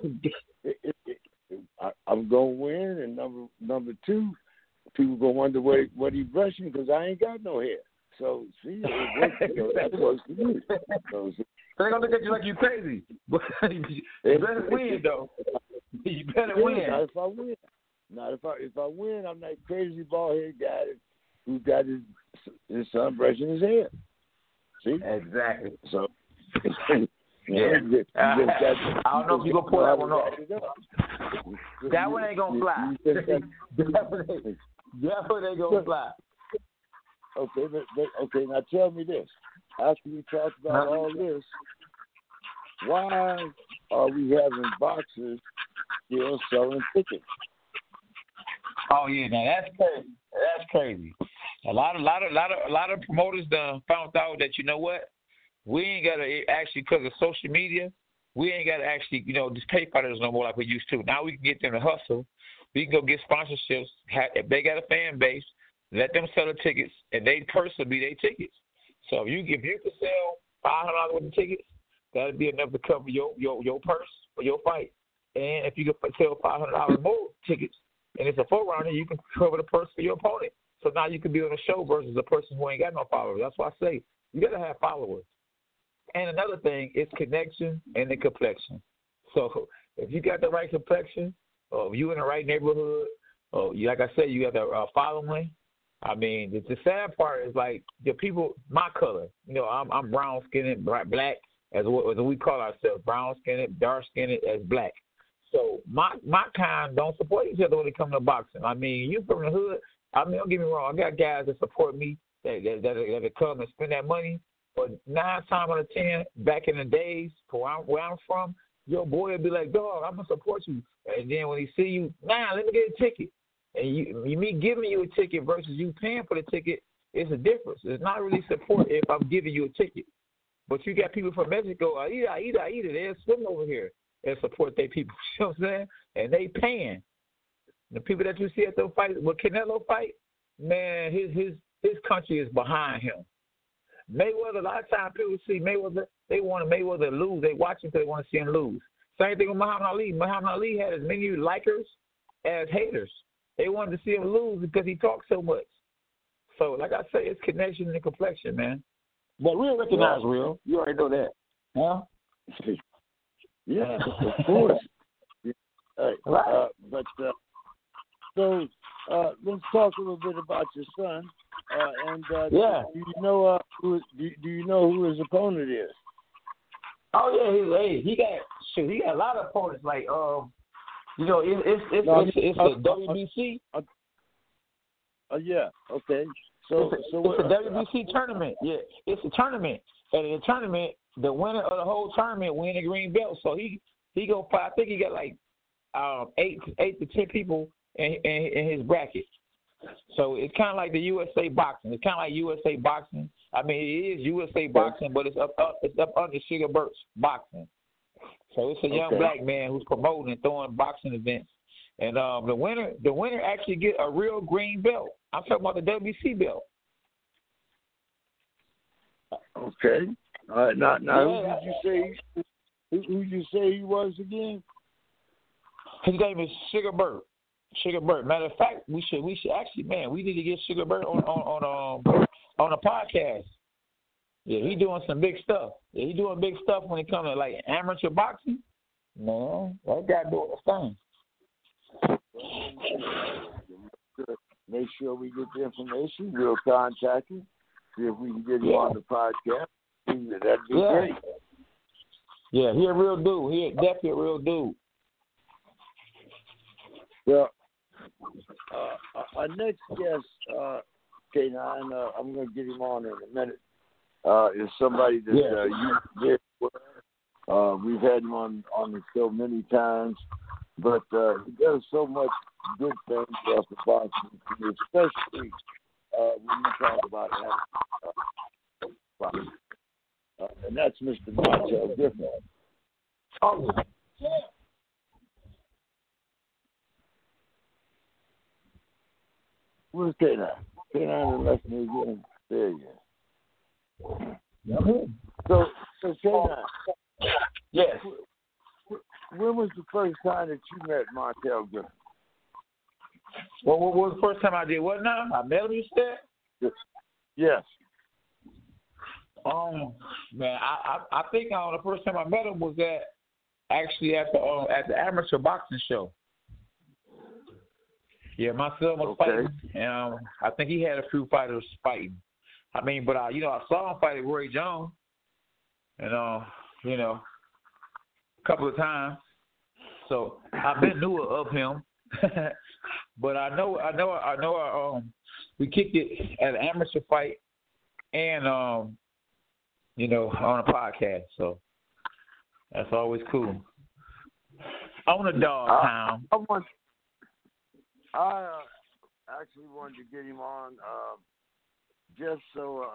I'm gonna win, and number two, people gonna wonder what he brushing because I ain't got no hair. So see, that works for me. So, they're gonna look at you like you crazy, but you better win though. You better win. Not if I win. If I win, I'm that crazy bald head guy who got his son brushing his hair. See? Exactly. So. Yeah. I don't know if you gonna pull that one off. That one ain't gonna fly. That one ain't gonna fly. Okay. Now tell me this: after we talked about all this, why are we having boxers still selling tickets? Oh yeah, now that's crazy. A lot of promoters done found out that, you know what, we ain't gotta actually, because of social media, we ain't gotta actually just pay fighters no more like we used to. Now we can get them to hustle. We can go get sponsorships. If they got a fan base, let them sell the tickets, and they purse will be their tickets. So if you can sell $500 worth of tickets, that'll be enough to cover your purse for your fight. And if you can sell $500 more tickets, and it's a 4-rounder, you can cover the purse for your opponent. So now you can be on a show versus a person who ain't got no followers. That's why I say you got to have followers. And another thing is connection and the complexion. So if you got the right complexion, or if you in the right neighborhood, or like I said, you got the following. I mean, the sad part is like the people, my color. I'm brown skinned, black, as we call ourselves, brown skinned, dark skinned, as black. So my kind don't support each other when it comes to boxing. I mean, you from the hood. I mean, don't get me wrong. I got guys that support me that come and spend that money. But 9 times out of 10, back in the days where I'm from, your boy would be like, dog, I'm gonna support you. And then when he see you, let me get a ticket. And me giving you a ticket versus you paying for the ticket, it's a difference. It's not really support if I'm giving you a ticket. But you got people from Mexico, they'll swim over here and support their people. You know what I'm saying? And they paying. The people that you see at those fights, with Canelo fight, man, his country is behind him. Mayweather, a lot of times people see Mayweather, they want Mayweather to lose. They watch him because they want to see him lose. Same thing with Muhammad Ali. Muhammad Ali had as many likers as haters. They wanted to see him lose because he talks so much. So, like I say, it's connection and complexion, man. But real recognize real. You already know that. Huh? Yeah, of course. Right. So let's talk a little bit about your son. Do you know who his opponent is? Oh yeah, he got a lot of opponents. Like it's a WBC. Yeah. Okay. So it's a WBC tournament. Yeah, it's a tournament. And in the tournament, the winner of the whole tournament win the green belt. So he go fight. I think he got like 8 to 10 people in his bracket. So it's kind of like the USA boxing. It's kind of like USA boxing. I mean, it is USA boxing, but it's up under Sugar Burt's boxing. So it's a young black man who's promoting and throwing boxing events. And the winner actually get a real green belt. I'm talking about the WBC belt. Okay. All right. Now, who did you say he was again? His name is Sugar Burt. Sugar Burt. Matter of fact, we should actually, man, we need to get Sugar Burt on a podcast. Yeah, he doing some big stuff. Yeah, he doing big stuff when it comes to like amateur boxing. Man, that guy doing his thing. Make sure we get the information. We'll contact him. see if we can get him on the podcast. That'd be great. Yeah, he a real dude. He definitely a real dude. Well, our next guest, K9, I'm going to get him on in a minute, is somebody that you did well. We've had him on the show many times, but he does so much good things for us, boxing, especially when you talk about boxing. And that's Mr. Montel Griffin. Oh, Where's K9? K9 left me again. There you go. So K9. yes. When was the first time that you met Montel Griffin? Well, what was the first time I did what now? I met him, you said? Yes. Man, I think the first time I met him was at the amateur boxing show. Yeah, my son was fighting, and I think he had a few fighters fighting. I mean, but I saw him fight Roy Jones, and a couple of times. So I've been knew of him, but I know. We kicked it at an amateur fight, and on a podcast. So that's always cool. On the dog town. I actually wanted to get him on just so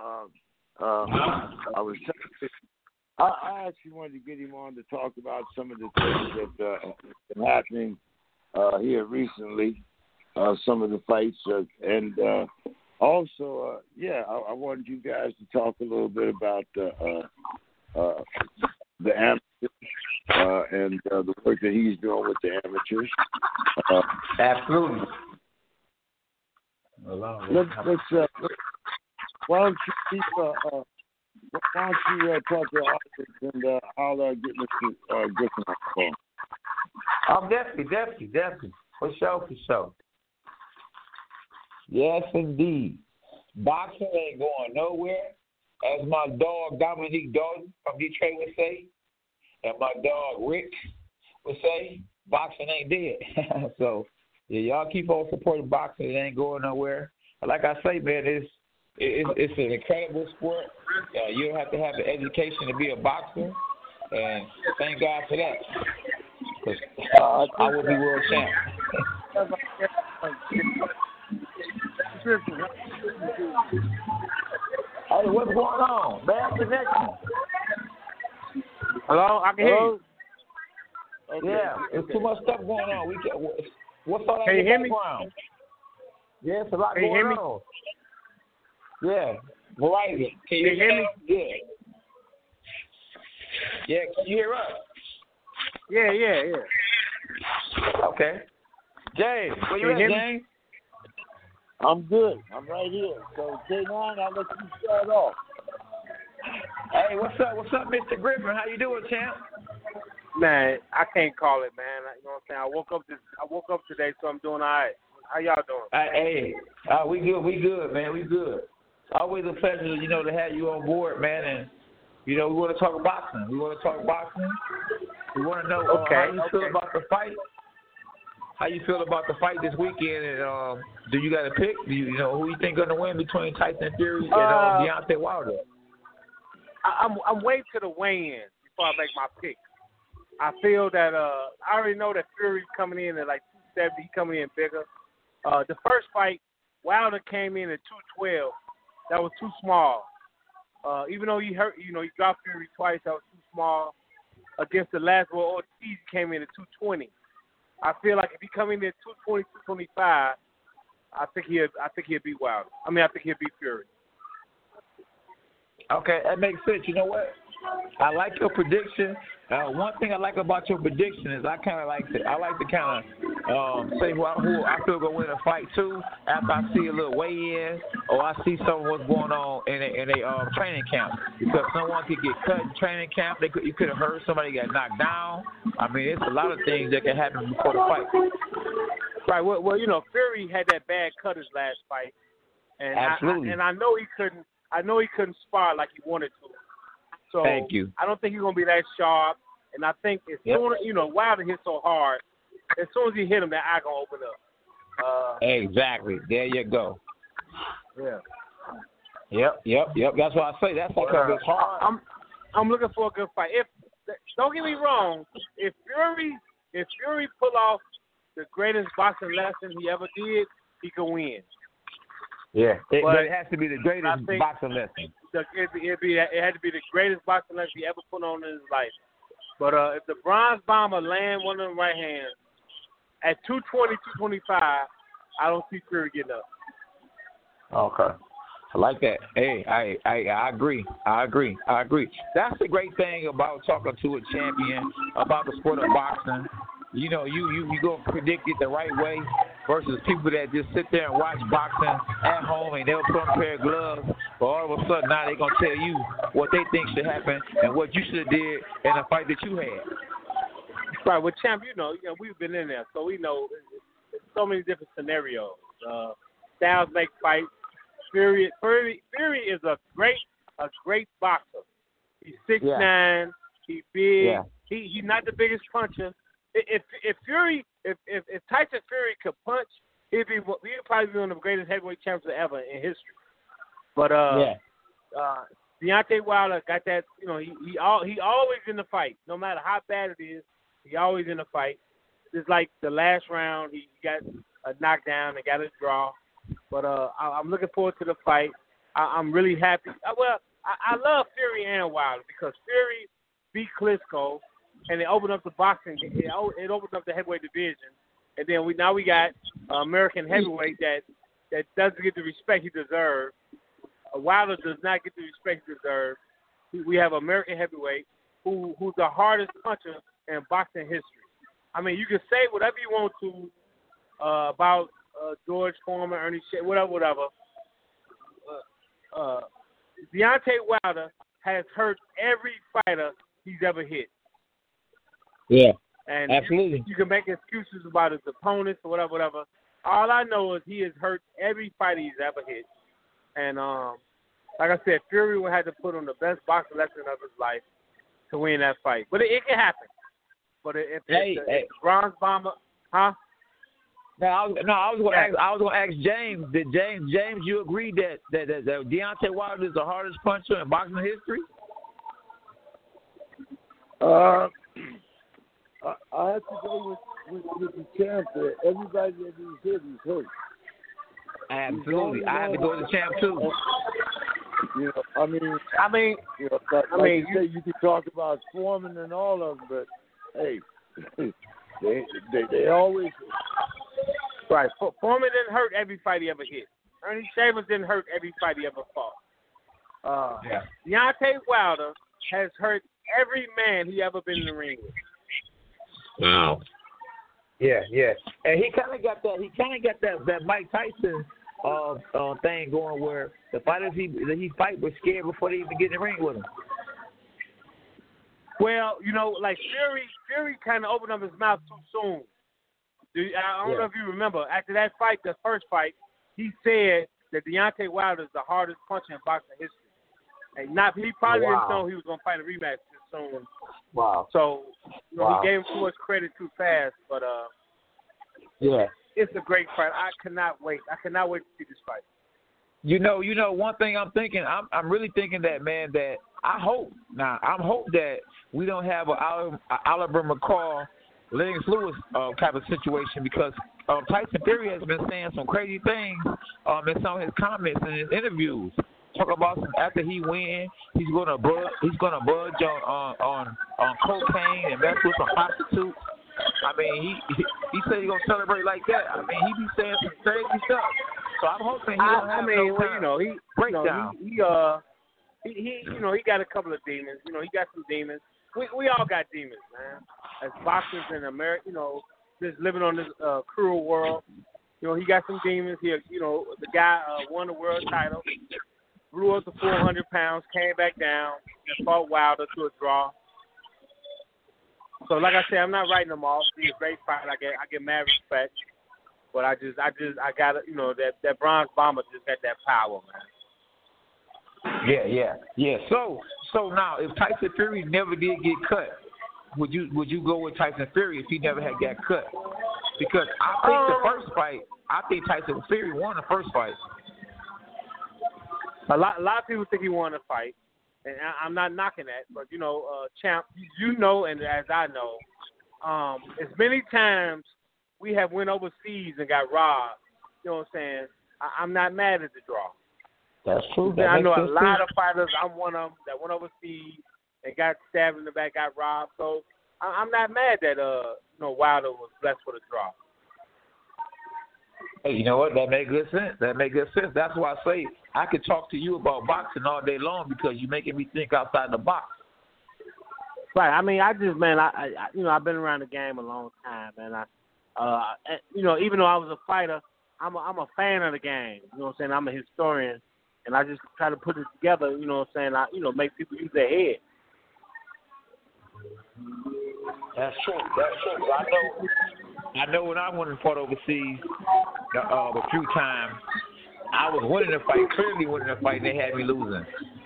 I actually wanted to get him on to talk about some of the things that have been happening here recently, some of the fights, and also, I wanted you guys to talk a little bit about the amateurs and the work that he's doing with the amateurs. Absolutely. Why don't you talk to the audience, and I'll get Mr. Griffin on the phone. Oh, definitely. For sure. Yes, indeed. Boxing ain't going nowhere. As my dog Dominique Dalton from Detroit would say, and my dog Rick would say, boxing ain't dead. So, y'all keep on supporting boxing. It ain't going nowhere. Like I say, man, it's an incredible sport. You don't have to have the education to be a boxer, and thank God for that. Because I will be world champ. Hey, what's going on? Bad connection. Hello, I can hear you. Okay. Yeah, there's too much stuff going on. What's all that Can you in hear the me? background? Yeah, it's a lot Can you going hear me? on. Yeah, Verizon. Can you hear me? Yeah. Yeah, can you hear us? Yeah. Okay. James, where you at, James? I'm good. I'm right here. So, K9, I'll let you start off. Hey, what's up, Mr. Griffin? How you doing, champ? Man, I can't call it, man. You know what I'm saying? I woke up today, so I'm doing all right. How y'all doing? Hey, we good, man. We good. It's always a pleasure, to have you on board, man. And we want to talk boxing. We want to know how you feel about the fight. How you feel about the fight this weekend? And do you got a pick? Who you think gonna win between Tyson Fury and Deontay Wilder? I'm waiting to the weigh-in before I make my pick. I feel that I already know that Fury's coming in at like 270. He's coming in bigger. The first fight, Wilder came in at 212. That was too small. Even though he dropped Fury twice. That was too small. Against the last one, Ortiz came in at 220. I feel like if he come in at 220, 225, I think he'll beat Wilder. I think he'll beat Fury. Okay, that makes sense. You know what? I like your prediction. One thing I like about your prediction is I like to kind of say who I feel gonna win a fight too after I see a little weigh-in or I see some of what's going on in a training camp, because someone could get cut in training camp. You could have heard somebody get knocked down. It's a lot of things that can happen before the fight. Right. Well, Fury had that bad cut his last fight, and absolutely. I know he couldn't. I know he couldn't spar like he wanted to. So Thank you. I don't think he's gonna be that sharp. And I think as soon Wilder hit so hard, as soon as he hit him, that eye gonna open up. Exactly. There you go. Yeah. Yep. That's why I say that's because it's hard. I'm looking for a good fight. Don't get me wrong, if Fury pull off the greatest boxing lesson he ever did, he could win. Yeah, but it has to be the greatest boxing lesson. It had to be the greatest boxing lesson he ever put on in his life. But if the Bronze Bomber land one of them right hands at 220, 225, I don't see Fury getting up. Okay. I like that. Hey, I agree. That's the great thing about talking to a champion about the sport of boxing. You know, you go predict it the right way versus people that just sit there and watch boxing at home and they'll put on a pair of gloves, but all of a sudden now they're gonna tell you what they think should happen and what you should have did in a fight that you had. Right, with champ, you know, we've been in there, so we know there's so many different scenarios. Styles make fights. Fury is a great boxer. He's 6'9", he's big. Yeah. He's not the biggest puncher. If Tyson Fury could punch, he'd probably be one of the greatest heavyweight champions ever in history. But Deontay Wilder got that. You know, he always in the fight, no matter how bad it is. He always in the fight. Just like the last round, he got a knockdown and got a draw. But I'm looking forward to the fight. I'm really happy. I love Fury and Wilder because Fury beat Klitschko, and it opened up the boxing. It opened up the heavyweight division, and then we got American heavyweight that doesn't get the respect he deserves. Wilder does not get the respect he deserves. We have American heavyweight who's the hardest puncher in boxing history. I mean, you can say whatever you want to about George Foreman, Ernie Shea, whatever. Deontay Wilder has hurt every fighter he's ever hit. Yeah, and absolutely. You can make excuses about his opponents or whatever. All I know is he has hurt every fighter he's ever hit. And like I said, Fury will have to put on the best boxing lesson of his life to win that fight. But it can happen. But if the Bronze Bomber, huh? I was going to ask James. Did James, you agree that Deontay Wilder is the hardest puncher in boxing history? I have to go with the champ there. Everybody that he's hit, he's hurt. Absolutely, I have to go with the champ too. You know, I mean, you know, you can talk about Foreman and all of them, but hey, they always. Right. Foreman didn't hurt every fight he ever hit. Ernie Shavers didn't hurt every fight he ever fought. Deontay Wilder has hurt every man he ever been in the ring with. Wow. Yeah. And he kind of got that Mike Tyson thing going where the fighters he fight were scared before they even get in the ring with him. Well, you know, like Fury kind of opened up his mouth too soon. I don't know if you remember. After that fight, the first fight, he said that Deontay Wilder is the hardest puncher in boxing history. And he probably didn't know he was going to fight a rematch this soon. Wow. So, he gave him too much credit too fast. But, it's a great fight. I cannot wait. I cannot wait to see this fight. You know, one thing I'm thinking, I'm really thinking that, man, that I hope that we don't have an Oliver McCall, Lennox Lewis type of situation because Tyson Fury has been saying some crazy things in some of his comments and his interviews. Talk about after he wins, he's gonna budge on cocaine and mess with some prostitutes. I mean, he said he's gonna celebrate like that. I mean, he be saying some crazy stuff. So I'm hoping he don't have no kind of breakdown. He got a couple of demons. You know, he got some demons. We all got demons, man. As boxers in America, you know, just living on this cruel world. You know, he got some demons. The guy won the world title, blew up to 400 pounds, came back down, and fought Wilder to a draw. So, like I said, I'm not writing him off. He's a great fighter. I get mad respect, but I got that Bronze Bomber just got that power, man. Yeah. So now, if Tyson Fury never did get cut, would you go with Tyson Fury if he never had got cut? Because I think the first fight, I think Tyson Fury won the first fight. A lot of people think he won the fight, and I'm not knocking that. But champ, you know, and as I know, as many times we have went overseas and got robbed. You know what I'm saying? I'm not mad at the draw. That's true. I know a lot of fighters. I'm one of them that went overseas and got stabbed in the back, got robbed. So I'm not mad that Wilder was blessed with a draw. Hey, you know what? That makes good sense. That's why I say I could talk to you about boxing all day long because you're making me think outside the box. Right. I mean, I I've been around the game a long time, and even though I was a fighter, I'm a fan of the game. You know what I'm saying? I'm a historian, and I just try to put it together. You know what I'm saying? Make people use their head. That's true. I know when I went and fought overseas a few times, I was winning the fight, clearly winning the fight, and they had me losing.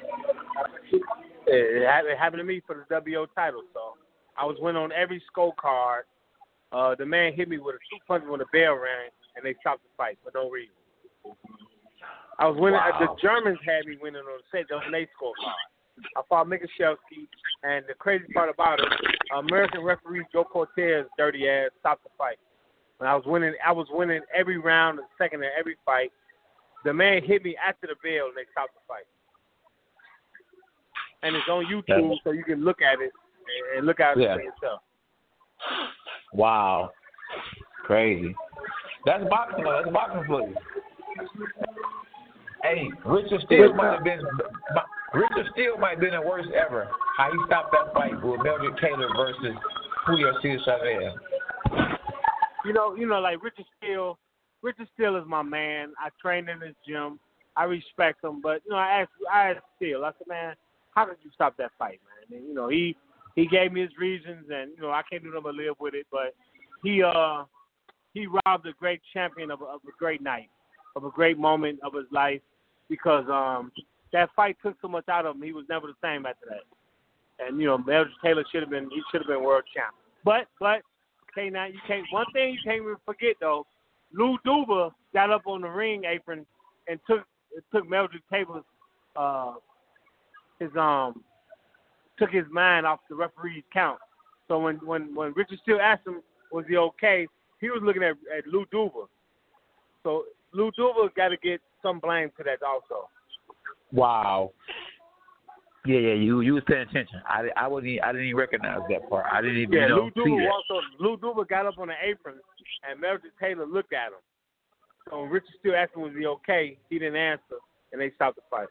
It happened to me for the WO title, so I was winning on every scorecard. The man hit me with a 2 punch when the bell rang, and they stopped the fight for no reason. I was winning. Wow. The Germans had me winning on their scorecard. I fought Michalski, and the crazy part about it, American referee Joe Cortez, dirty ass, stopped the fight. And I was winning every round, and second in every fight. The man hit me after the bell, and they stopped the fight. And it's on YouTube, so you can look at it and look at it for yourself. Wow, crazy. That's boxing for you. Hey, Richard Steele might have been the worst ever. How he stopped that fight with Meldrick Taylor versus Julio Cesar Chavez. Like Richard Steele is my man. I trained in his gym. I respect him, but I asked Steele. I said, man, how did you stop that fight, man? And he gave me his reasons, and I can't do nothing but live with it. But he robbed a great champion of a great night, of a great moment of his life, because that fight took so much out of him. He was never the same after that. And Meldrick Taylor should have been world champ. But K9, one thing you can't even forget though. Lou Duva got up on the ring apron and took Meldrick Taylor's took his mind off the referee's count. So when Richard Steele asked him was he okay, he was looking at Lou Duva. So Lou Duva got to get some blame to that also. Wow. Yeah, you was paying attention. I didn't even recognize that part. I didn't even know. Lou Duva got up on the apron, and Meldrick Taylor looked at him. So when Richard Steele asked him was he okay, he didn't answer, and they stopped the fight.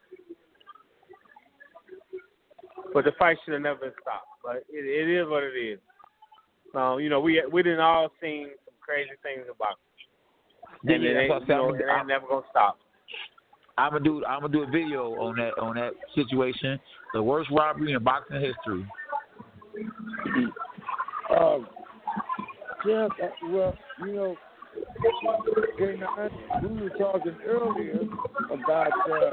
But the fight should have never been stopped. But it is what it is. We didn't all seen some crazy things about it. And it ain't never gonna stop. I'm gonna do a video on that situation. The worst robbery in boxing history. Yeah, well, we were talking earlier about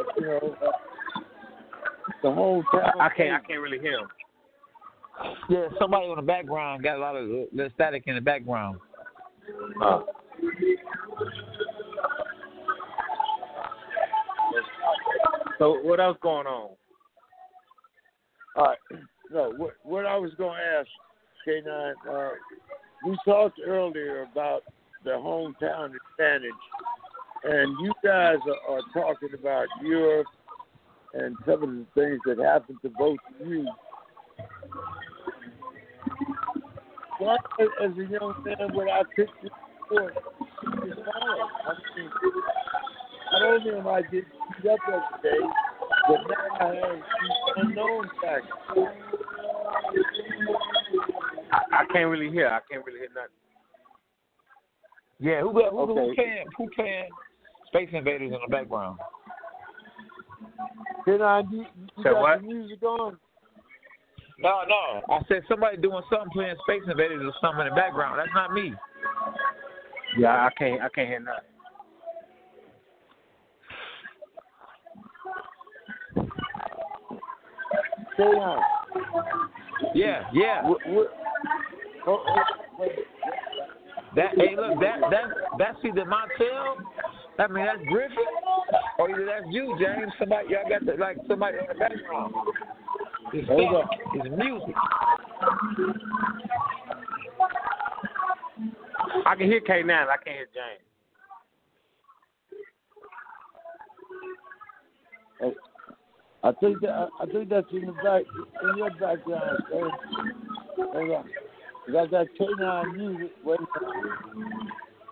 the hometown. I can't really hear him. Yeah, somebody on the background got a lot of static in the background. So what else going on? All right. No, what I was going to ask, K9, we talked earlier about the hometown advantage, and you guys are talking about Europe and some of the things that happened to both of you. Why, as a young man, would I pick this sport? I don't know I get beat up every day, but now I have these unknown factors. I can't really hear. Nothing. Yeah, who playing Space Invaders in the background? You got the music on? No. I said somebody doing something playing Space Invaders or something in the background. That's not me. Yeah, I can't hear nothing. K9. Yeah. Wait. That that's either Montel. I mean that's Griffin, or either that's you, James. Somebody y'all got somebody in the background. It's music. I can hear K9. I can't hear James. I think that's in your background. Hold on. You got that K9 music. Wait a minute.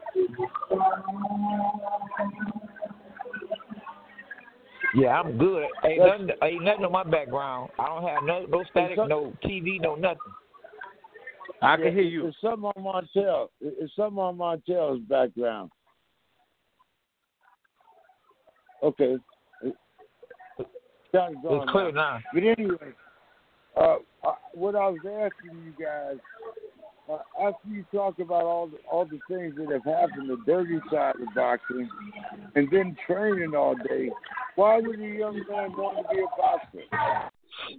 Yeah, I'm good. Ain't nothing on my background. I don't have no static, no TV, no nothing. I can hear you. It's something on Montel. It's something on Montel's background. Okay. It's clear now. But anyway, what I was asking you guys, after you talk about all the things that have happened, the dirty side of boxing, and then training all day, why would a young man want to be a boxer?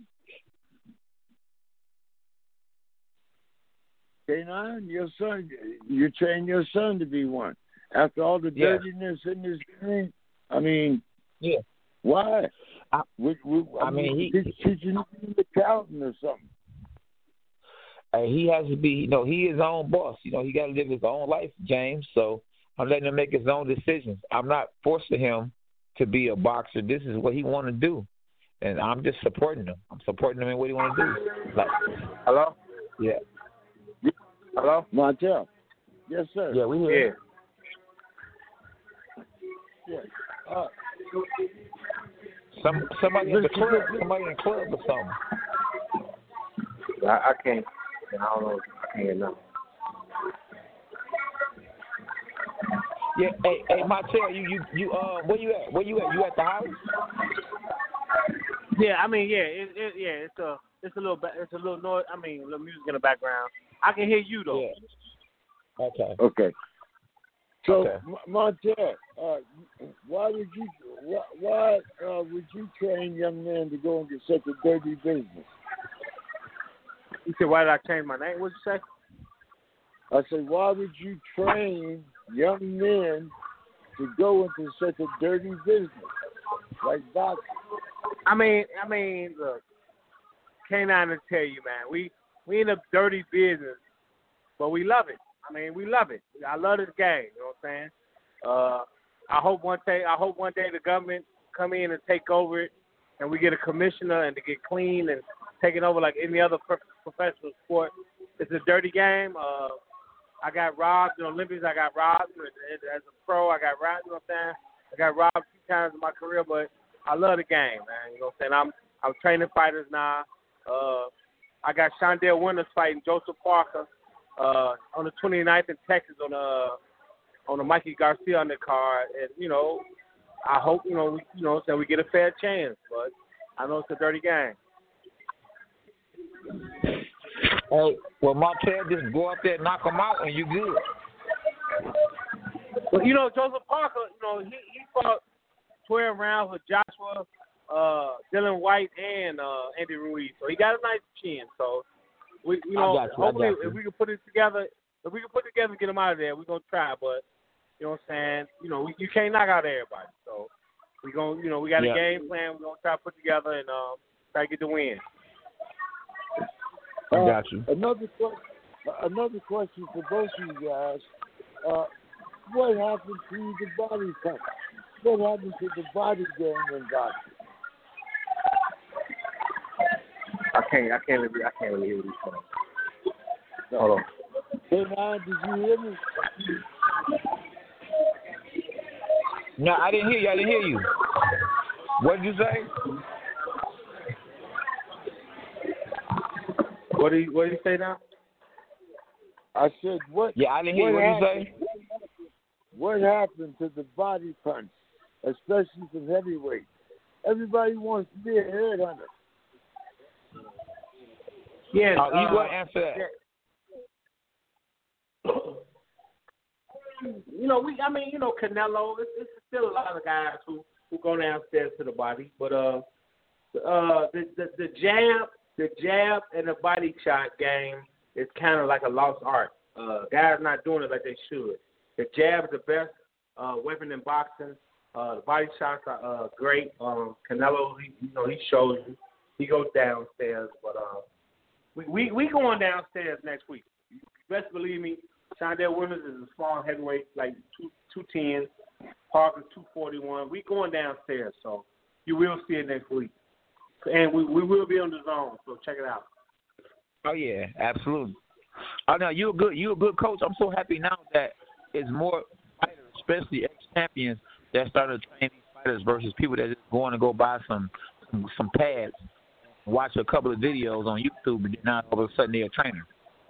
K9, your son, you train your son to be one. After all the dirtiness in this game, I mean, why? I mean, he's teaching him accounting or something. He has to be, he is his own boss. He got to live his own life, James. So I'm letting him make his own decisions. I'm not forcing him to be a boxer. This is what he want to do, and I'm just supporting him. I'm supporting him in what he want to do. Like, hello? Yeah. Hello? Montel. Yes, sir. Yeah, we hear. Yeah. Somebody in the club. Somebody in the club or something. I can't. I don't know. I can't hear nothing. Yeah. Hey, Montel, you where you at? Where you at? You at the house? Yeah, I mean, it's a little noise. I mean, a little music in the background. I can hear you though. Yeah. Okay. So, Montel, why would you train young men to go into such a dirty business? You said, why did I change my name? What'd you say? I said, why would you train young men to go into such a dirty business like boxing? I mean, look, K9 to tell you, man, we in a dirty business, but we love it. I mean, we love it. I love this game. You know what I'm saying? I hope one day the government come in and take over it, and we get a commissioner and to get clean and take it over like any other professional sport. It's a dirty game. I got robbed in the Olympics. I got robbed as a pro. I got robbed. You know what I'm saying? I got robbed a few times in my career, but I love the game, man. You know what I'm saying? I'm training fighters now. I got Shondell Winters fighting Joseph Parker on the 29th in Texas on the Mikey Garcia undercard, and I hope we get a fair chance, but I know it's a dirty game. Hey, well, Montel, just go out there and knock him out, and you good. Well, Joseph Parker, he fought 12 rounds with Joshua, Dylan White, and Andy Ruiz, so he got a nice chin. So hopefully if we can put it together, and get him out of there, we're gonna try. But you know what I'm saying? You can't knock out everybody. So we got a game plan. We're gonna try to put together and try to get the win. I got you. Another question for both of you guys. What happened to the body punch? What happened to the body game in boxing? I can't really hear what he's saying. Hold on. K9, did you hear me? No, I didn't hear you. What did you say? What did you say now? I said what? Yeah, I didn't hear you. What did you say? What happened to the body punch, especially from heavyweight? Everybody wants to be a headhunter. Yeah, you go and answer that. Canelo. It's still a lot of guys who go downstairs to the body, but the jab and the body shot game is kind of like a lost art. Guys not doing it like they should. The jab is the best weapon in boxing. The body shots are great. Canelo, he shows you. He goes downstairs, but we going downstairs next week. You best believe me. Shondell Williams is a small heavyweight, like 210. Parker's 241. We going downstairs, so you will see it next week. And we will be on the zone, so check it out. Oh yeah, absolutely. Oh no, you're a good coach. I'm so happy now that it's more fighters, especially ex-champions, that started training fighters versus people that just going to go buy some pads, watch a couple of videos on YouTube, and now all of a sudden they're a trainer.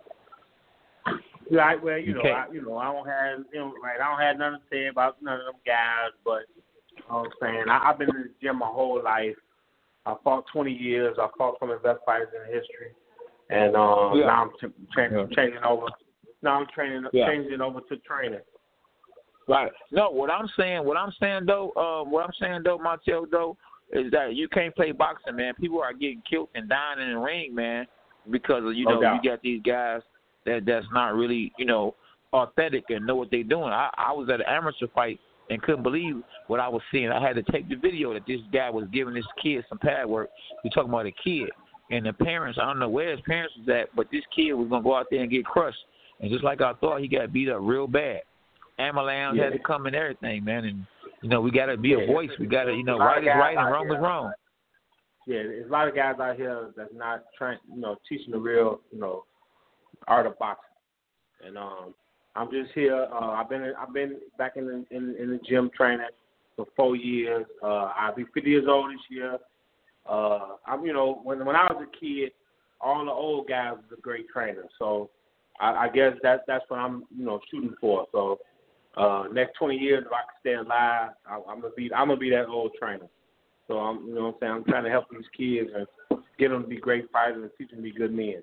Right. Well, Okay. I don't have I don't have nothing to say about none of them guys, but you know what I'm saying, I've been in the gym my whole life. I fought 20 years. I fought some of the best fighters in history, and now I'm changing over. Now I'm changing over to training. Right. No, what I'm saying though, Montel though, is that you can't play boxing, man. People are getting killed and dying in the ring, man, because you got these guys that's not really, authentic and know what they're doing. I was at an amateur fight and couldn't believe what I was seeing. I had to take the video that this guy was giving this kid some pad work. We're talking about a kid. And the parents, I don't know where his parents was at, but this kid was going to go out there and get crushed. And just like I thought, he got beat up real bad. Ambulance had to come and everything, man. And, we got to be a voice. We got to, right is right and wrong is wrong. Yeah, there's a lot of guys out here that's not teaching the real, art of boxing. And I'm just here. I've been back in the gym training for 4 years. I'll be 50 years old this year. When I was a kid, all the old guys was a great trainer. So I guess that's what I'm shooting for. So next 20 years, if I can stay alive, I'm gonna be that old trainer. So I'm I'm trying to help these kids and get them to be great fighters and teach them to be good men.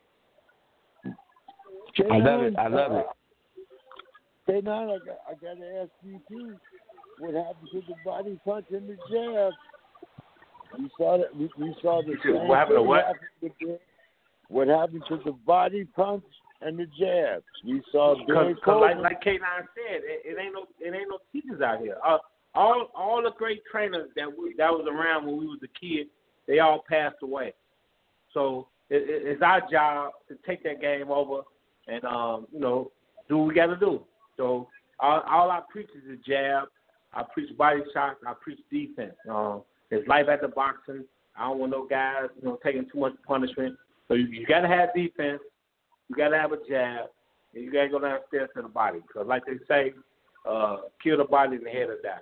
I love it. Hey, now I got to ask you too. What happened to the body punch and the jab? We saw that. We saw the same what happened to what? What happened to the body punch and the jabs? We saw Barry Coleman. Like K9 said, it ain't no teachers out here. All the great trainers that was around when we was a kid, they all passed away. So it's our job to take that game over and do what we got to do. So all I preach is a jab. I preach body shots. I preach defense. It's life after boxing. I don't want no guys, taking too much punishment. So you got to have defense. You got to have a jab. And you got to go downstairs to the body. Because like they say, kill the body and the head will die.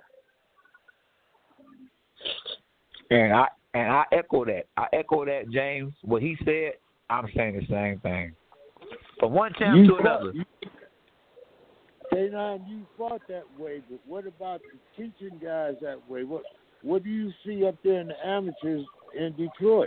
And I echo that. I echo that, James. What he said, I'm saying the same thing. From one champ to another. K9, you fought that way, but what about the teaching guys that way? What do you see up there in the amateurs in Detroit?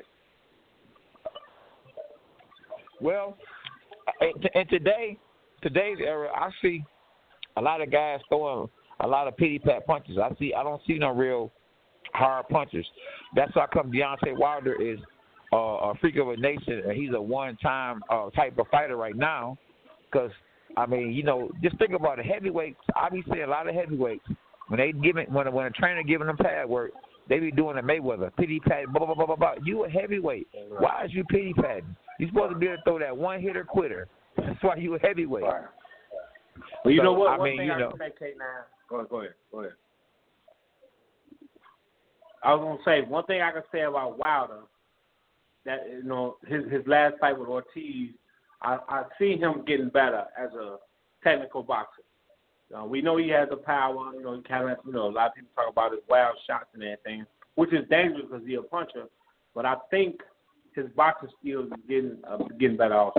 Well, in today's era, I see a lot of guys throwing a lot of pity-pat punches. I don't see no real hard punchers. That's how come Deontay Wilder is a freak of a nation. He's a one-time type of fighter right now. Because just think about it. Heavyweights. I be seeing a lot of heavyweights when a trainer giving them pad work, they be doing a Mayweather pity pat. Blah blah blah blah blah. You a heavyweight. Why is you pity patting? You supposed to be able to throw that one hitter quitter. That's why you a heavyweight. Right. Well, you know what? One thing I can say, K9. Go ahead. I was gonna say one thing I can say about Wilder. That his last fight with Ortiz, I see him getting better as a technical boxer. We know he has the power. He kind of a lot of people talk about his wild shots and everything, which is dangerous because he's a puncher. But I think his boxing skills is getting better also.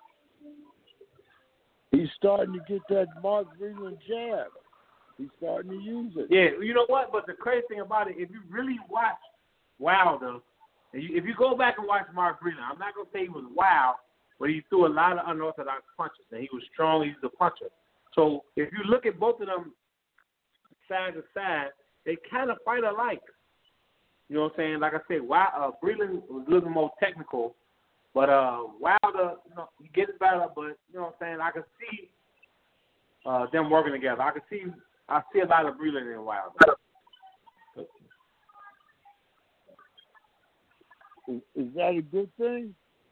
He's starting to get that Mark Breland jab. He's starting to use it. Yeah, you know what? But the crazy thing about it, if you really watch Wilder, if you go back and watch Mark Breland, I'm not gonna say he was wild, but he threw a lot of unorthodox punches, and he was strong. He was a puncher. So if you look at both of them side to side, they kind of fight alike. You know what I'm saying? Like I said, Breland was a little more technical, but Wilder, he gets better. But you know what I'm saying? I can see them working together. I see a lot of Breland in Wilder. Is that a good thing?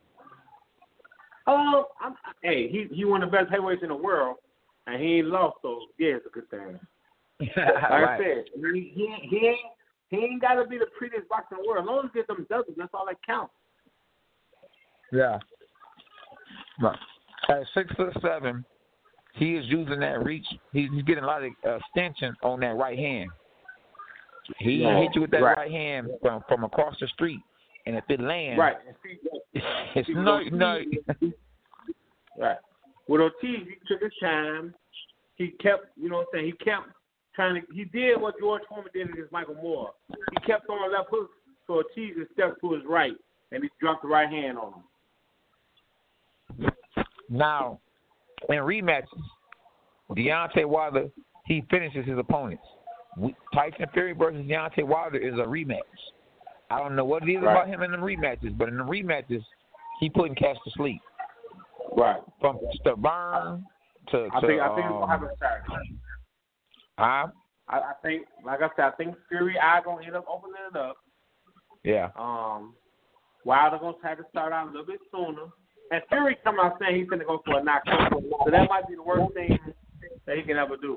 Hey, he one of the best heavyweights in the world, and he ain't lost, so yeah, it's a good thing. Like I said, he ain't got to be the prettiest boxer in the world. As long as he gets them dubs, that's all that counts. Yeah. Right. At 6'7", he is using that reach. He's getting a lot of extension on that right hand. He hit you with that right hand from across the street, and if it lands, it's no. Right. With Ortiz, he took his time. He kept, you know what I'm saying? He kept he did what George Foreman did against Michael Moore. He kept throwing left hooks so Ortiz would step to his right, and he dropped the right hand on him. Now, in rematches, Deontay Wilder, he finishes his opponents. Tyson Fury versus Deontay Wilder is a rematch. I don't know what it is about him in the rematches, but in the rematches, he putting cats to sleep. Right. From Burn to I think it's gonna happen Saturday. I think, like I said, I think Fury gonna end up opening it up. Yeah. Wilder gonna have to start out a little bit sooner. And Fury come out saying he's gonna go for a knockout. So that might be the worst thing that he can ever do.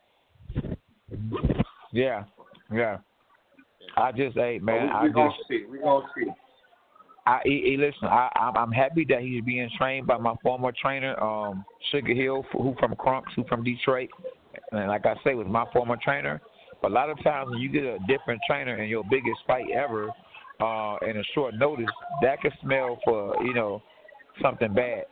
Yeah. I just, hey man, We're gonna see. Listen, I'm happy that he's being trained by my former trainer, Sugar Hill, who from Crunks, who from Detroit. And like I say, was my former trainer. But a lot of times when you get a different trainer in your biggest fight ever, in a short notice, that could smell for, something bad.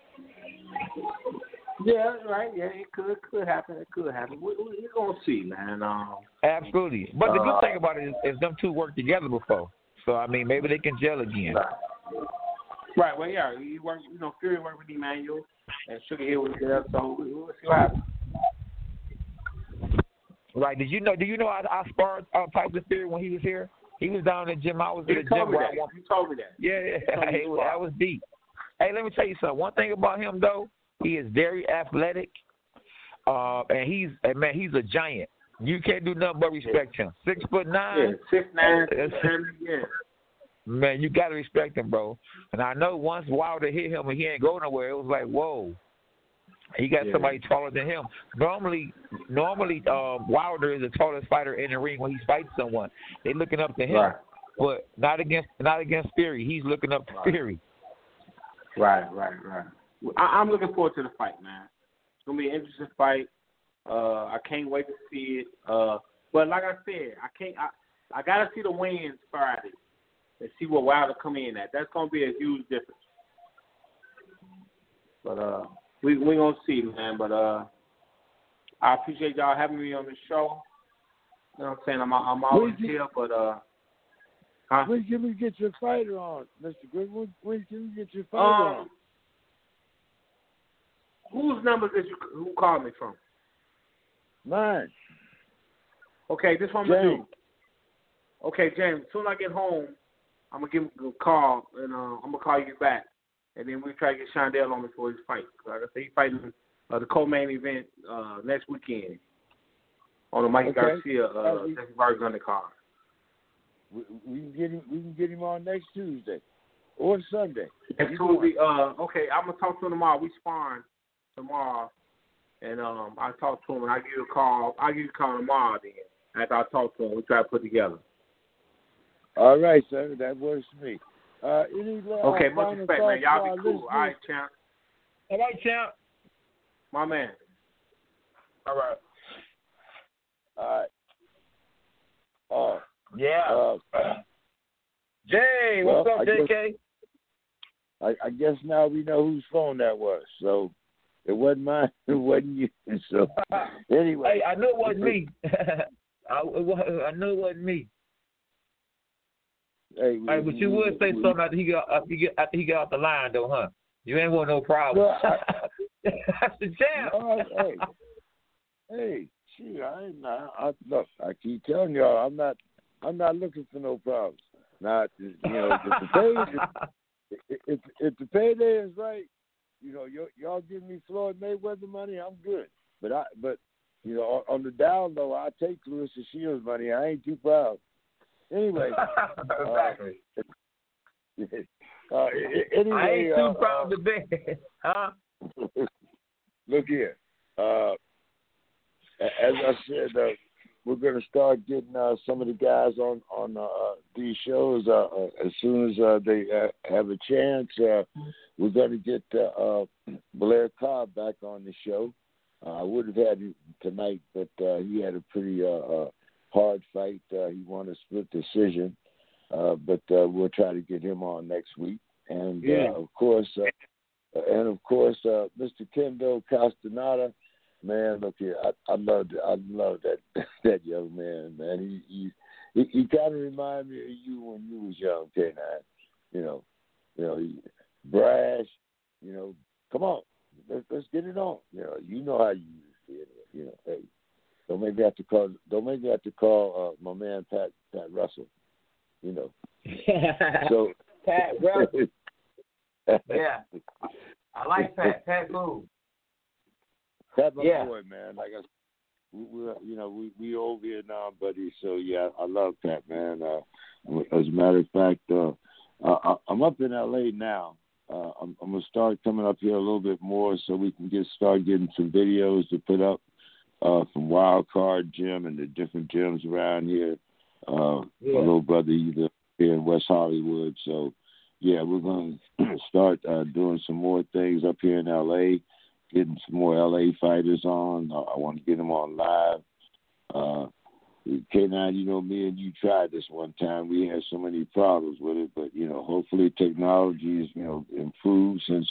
Yeah, right. Yeah, it could happen. We're gonna see, man. Absolutely. But the good thing about it is them two worked together before. So I mean, maybe they can gel again. Right. Well, yeah. He worked. Fury worked with Emmanuel, and Sugar Hill was there. So we'll see what happens. Right. Do you know I sparred Tyson Fury when he was here? He was down in the gym. I was in the gym where You told me that. Yeah. That was deep. Hey, let me tell you something. One thing about him though, he is very athletic, and he's a giant. You can't do nothing but respect him. 6'9". Yeah, 6'9". Yeah. Man, you gotta respect him, bro. And I know once Wilder hit him and he ain't go nowhere, it was like, whoa. He got somebody taller than him. Normally, Wilder is the tallest fighter in the ring when he's fighting someone. They looking up to him, but not against Fury. He's looking up to Fury. Right. I'm looking forward to the fight, man. It's gonna be an interesting fight. I can't wait to see it. But like I said, I gotta see the weigh-ins Friday and see what Wilder come in at. That's gonna be a huge difference. But we gonna see, man. But I appreciate y'all having me on the show. You know what I'm saying? I'm always here, but when can we get your fighter on, Mr. Goodwin? When can we get your fighter on? Whose number who called me from? Mine. Okay, this one I'm gonna do. Okay, James. As soon as I get home, I'm gonna give him a call, and I'm gonna call you back, and then we try to get Shondell on before his fight. Like I said, he's fighting the co-main event next weekend on the Mike Garcia Vargas undercard. We can get him on next Tuesday or Sunday. Next Tuesday. Okay, I'm gonna talk to him tomorrow. We sparring tomorrow, and I talk to him and I give you a call. I'll give you a call tomorrow then. After I talk to him, we try to put together. All right, sir. That works for me. Okay, much respect, man. Y'all be cool. All right, champ. All right, champ. My man. All right. Yeah. Jay, what's up, JK? I guess now we know whose phone that was. So it wasn't mine. It wasn't you. So anyway, hey, I knew it wasn't me. I knew it wasn't me. Hey, but you would say something after he got off the line, though, huh? You ain't want no problem. Well, that's the champ. Hey, shoot, look, I keep telling y'all, I'm not looking for no problems. Not, you know, if the payday is right, you know, y'all give me Floyd Mayweather money, I'm good. But you know, on the down low, I take Clarissa Shields money. I ain't too proud. Anyway, exactly. Anyway, I ain't too proud to bet, huh? Look here. As I said, we're going to start getting some of the guys on these shows as soon as they have a chance. We're going to get Blair Cobb back on the show. I would have had him tonight, but he had a pretty hard fight. He won a split decision, but we'll try to get him on next week. And of course, Mr. Kendo Castaneda. Man, look here, I love that young man. He kind of reminded me of you when you was young, K9. You know, he brash. You know, come on, let's get it on. You know how you used to. You know, hey, don't make me have to call my man Pat Russell. You know, so Pat Russell. Yeah, I like Pat. Pat cool. Pat, my boy, man. Like I said, we old Vietnam buddies, so yeah, I love Pat, man. As a matter of fact, I'm up in LA now. I'm gonna start coming up here a little bit more so we can start getting some videos to put up from Wild Card Gym and the different gyms around here. My little brother either here in West Hollywood, so yeah, we're gonna start doing some more things up here in LA. Getting some more LA fighters on. I want to get them on live. K9, you know, me and you tried this one time. We had so many problems with it, but, you know, hopefully technology has, you know, improved since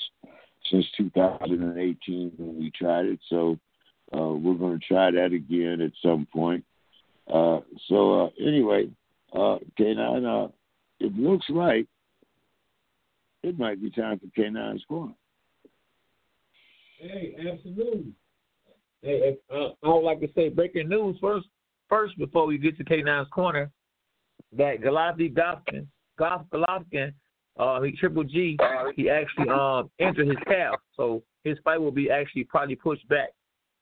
2018 when we tried it. So we're going to try that again at some point. Anyway, K9, it looks like it might be time for K9's Corner. Hey, absolutely. Hey, I would like to say breaking news first before we get to K9's Corner, that Gennady Golovkin, he Triple G, he actually injured his calf, so his fight will be actually probably pushed back.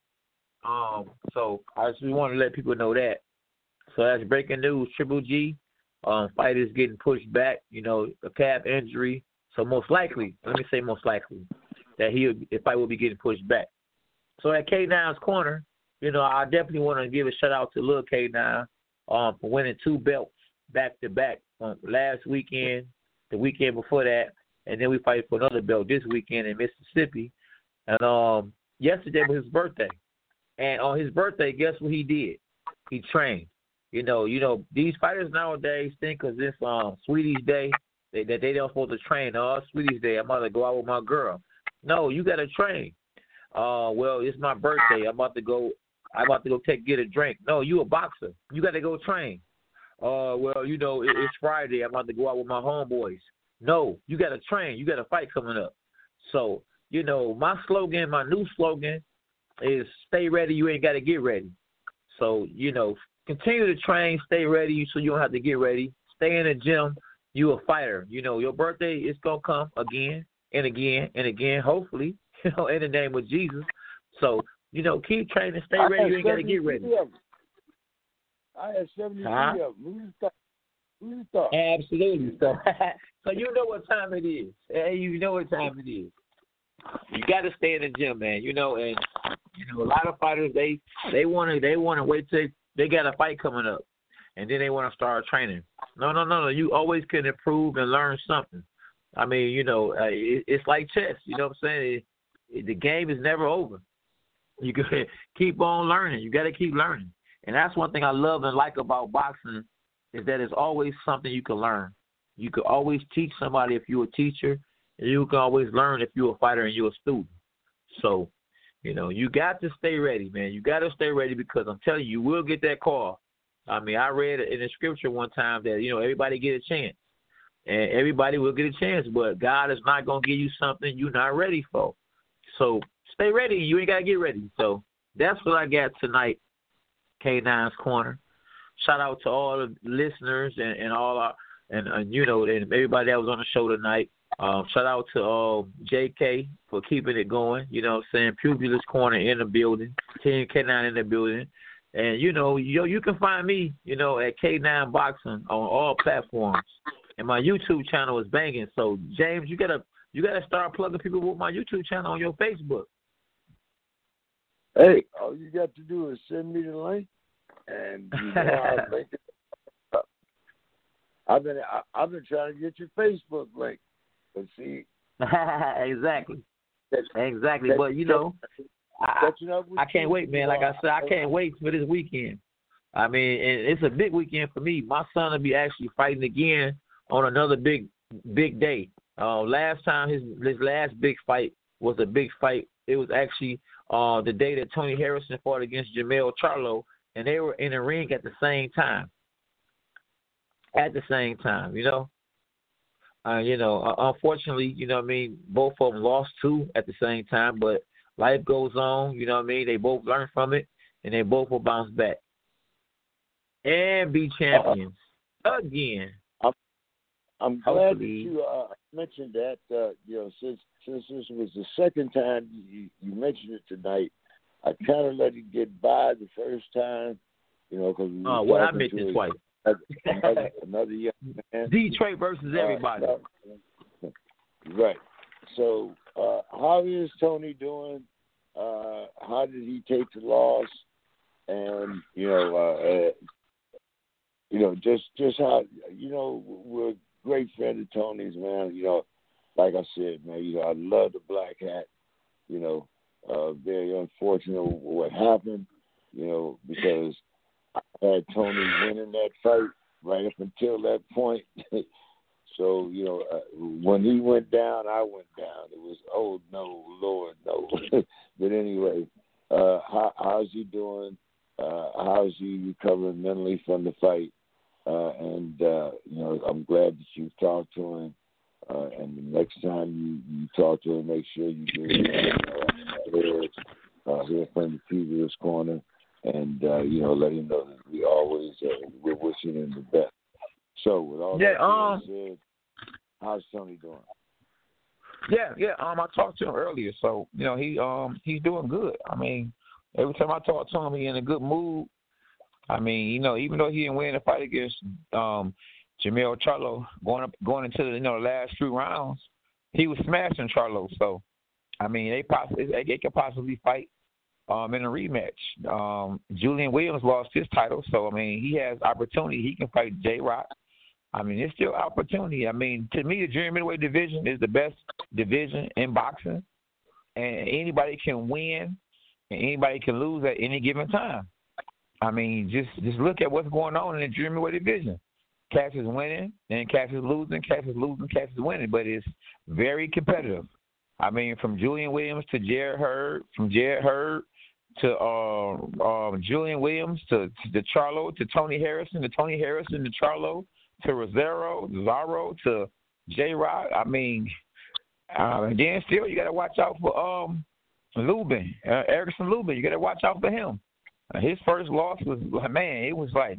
So I just want to let people know that. So that's breaking news. Triple G, fight is getting pushed back. You know, a calf injury. So most likely, let me say most likely, that the fight will be getting pushed back. So at K9's Corner, you know, I definitely want to give a shout out to Lil K9 for winning 2 belts back to back last weekend, the weekend before that, and then we fight for another belt this weekend in Mississippi. And yesterday was his birthday, and on his birthday, guess what he did? He trained. You know, these fighters nowadays think because it's Sweetie's Day that they don't supposed to train. Oh, Sweetie's Day, I'm about to go out with my girl. No, you got to train. Well, it's my birthday. I'm about to go get a drink. No, you a boxer. You got to go train. Well, you know, it's Friday. I'm about to go out with my homeboys. No, you got to train. You got a fight coming up. So, you know, my new slogan is stay ready. You ain't got to get ready. So, you know, continue to train, stay ready so you don't have to get ready. Stay in the gym. You a fighter. You know, your birthday is going to come again and again and again, hopefully, you know, in the name of Jesus. So, you know, keep training, stay ready. You ain't got to get ready. I had 73 of them. Who you thought? Absolutely. So you know what time it is. Hey, you know what time it is. You got to stay in the gym, man. You know, and you know, a lot of fighters they want to wait till they got a fight coming up, and then they want to start training. No. You always can improve and learn something. I mean, you know, it's like chess. You know what I'm saying? The game is never over. You can keep on learning. You got to keep learning. And that's one thing I love and like about boxing is that it's always something you can learn. You can always teach somebody if you're a teacher, and you can always learn if you're a fighter and you're a student. So, you know, you got to stay ready, man. You got to stay ready because I'm telling you, you will get that call. I mean, I read in the scripture one time that, you know, everybody get a chance. And everybody will get a chance, but God is not going to give you something you're not ready for. So stay ready. You ain't got to get ready. So that's what I got tonight, K9's Corner. Shout out to all the listeners and all and you know, and everybody that was on the show tonight. Shout out to JK for keeping it going. You know what I'm saying? Pugilist Corner in the building. Team K9 in the building. And, you know, you can find me, you know, at K9 Boxing on all platforms. And my YouTube channel is banging. So, James, you gotta start plugging people with my YouTube channel on your Facebook. Hey, all you got to do is send me the link, and you know I'll link it up. I've been trying to get your Facebook link. But see, exactly. But you know, I can't wait, man. Like I said, I can't wait for this weekend. I mean, it's a big weekend for me. My son will be actually fighting again on another big day. Last time his last big fight was a big fight. It was actually the day that Tony Harrison fought against Jermell Charlo, and they were in the ring at the same time. You know. Unfortunately, you know what I mean, both of them lost too at the same time, but life goes on, you know what I mean? They both learn from it, and they both will bounce back and be champions again. I'm glad that you mentioned that, you know, since this was the second time you mentioned it tonight, I kind of let it get by the first time, you know, because I mentioned twice. Another young man. Detroit versus everybody. Right. So, how is Tony doing? How did he take the loss? And just how, you know, we're a great friend of Tony's, man. You know, like I said, man, you know, I love the black hat. You know, very unfortunate what happened. You know, because I had Tony winning that fight right up until that point. So, you know, when he went down, I went down. It was, oh, no, Lord, no. But anyway, how's he doing? How's he recovering mentally from the fight? And you know, I'm glad that you've talked to him. And the next time you talk to him, make sure you give him here from the previous corner. And, you know, let him know that we always, we're wishing him the best. So, with all that being said, how's Tony doing? Yeah. I talked to him earlier, so, you know, he's doing good. I mean, every time I talk to him, he's in a good mood. I mean, you know, even though he didn't win the fight against Jermell Charlo, going into the, you know, the last 3 rounds, he was smashing Charlo. So, I mean, they could possibly fight in a rematch. Julian Williams lost his title, so, I mean, he has opportunity. He can fight J-Rock. I mean, it's still opportunity. I mean, to me, the junior middleweight division is the best division in boxing, and anybody can win and anybody can lose at any given time. I mean, just look at what's going on in the junior middleweight division. Cass is winning, and Cass is losing, Cass is losing, Cass is winning, but it's very competitive. I mean, from Julian Williams to Jarrett Hurd, from Jarrett Hurd to Julian Williams to Charlo, to Tony Harrison, to Charlo, to Zaro to J-Rock. I mean, and then still you got to watch out for Lubin, Erickson Lubin. You got to watch out for him. His first loss was, it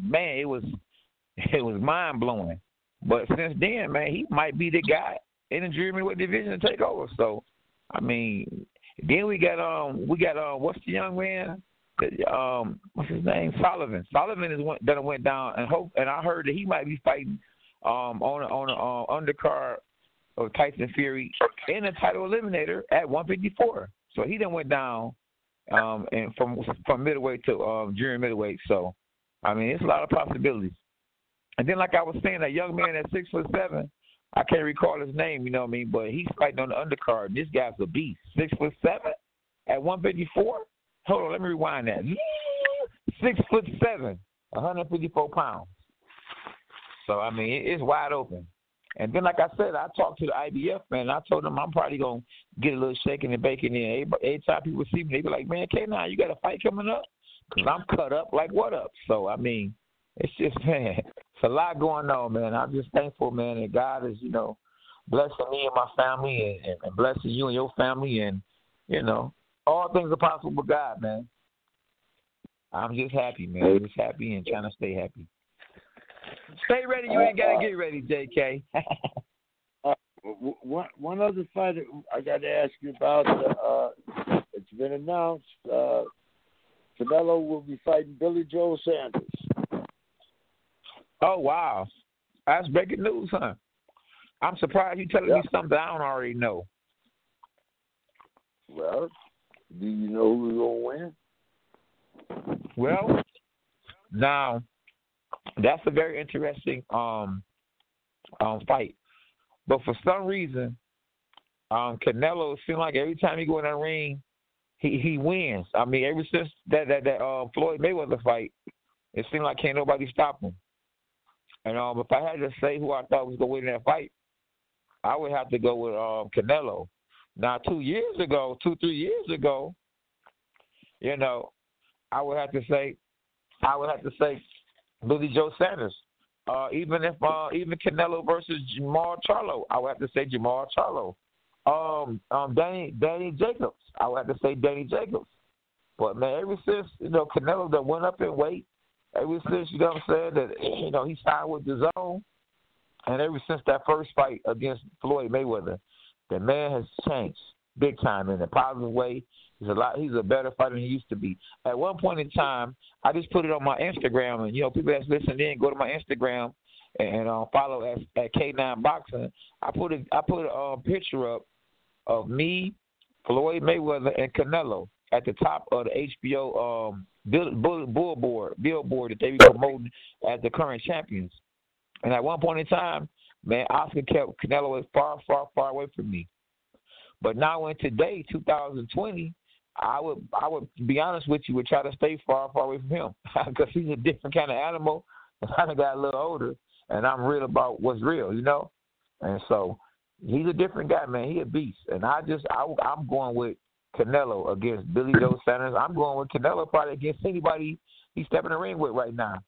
was mind blowing. But since then, man, he might be the guy in the junior middleweight division to take over. So, I mean, then we got what's the young man? What's his name? Sullivan. Sullivan is one that went down, and I heard that he might be fighting on an undercard of Tyson Fury in a title eliminator at 154. So he then went down and from middleweight to junior middleweight. So, I mean, it's a lot of possibilities. And then, like I was saying, that young man at 6'7", I can't recall his name, you know what I mean, but he's fighting on the undercard. This guy's a beast. 6'7" at 154. Hold on, let me rewind that. 6'7", 154 pounds. So, I mean, it's wide open. And then, like I said, I talked to the IBF, man, and I told them I'm probably going to get a little shaking and baking in. Every time people see me, they be like, man, K9, you got a fight coming up? Because I'm cut up like what up? So, I mean, it's just, man, it's a lot going on, man. I'm just thankful, man, that God is, you know, blessing me and my family and blessing you and your family. And, you know, all things are possible with God, man. I'm just happy, man. Just happy and trying to stay happy. Stay ready. You ain't got to get ready, JK. One other fight I got to ask you about. It's been announced. Canelo will be fighting Billy Joe Sanders. Oh, wow. That's breaking news, huh? I'm surprised you're telling me something I don't already know. Well, do you know who's going to win? Well, now, that's a very interesting fight. But for some reason, Canelo seems like every time he go in that ring, he wins. I mean, ever since that Floyd Mayweather fight, it seemed like can't nobody stop him. And if I had to say who I thought was going to win that fight, I would have to go with Canelo. Now, 3 years ago, you know, I would have to say Billy Joe Sanders. Even Canelo versus Jamal Charlo, I would have to say Jamal Charlo. Danny Jacobs, I would have to say Danny Jacobs. But man, ever since Canelo that went up in weight, ever since what I'm saying that he signed with the Zone, and ever since that first fight against Floyd Mayweather, the man has changed big time in a positive way. He's a better fighter than he used to be. At one point in time, I just put it on my Instagram, and people that's listening in, go to my Instagram and follow at K9 Boxing. I put a picture up of me, Floyd Mayweather, and Canelo at the top of the HBO billboard that they be promoting as the current champions. And at one point in time, man, Oscar kept Canelo far, far, far away from me. But now in today, 2020, I would be honest with you, would try to stay far, far away from him because he's a different kind of animal. And I got a little older, and I'm real about what's real, And so he's a different guy, man. He a beast, and I'm going with Canelo against Billy Joe Sanders. I'm going with Canelo probably against anybody he's stepping in the ring with right now.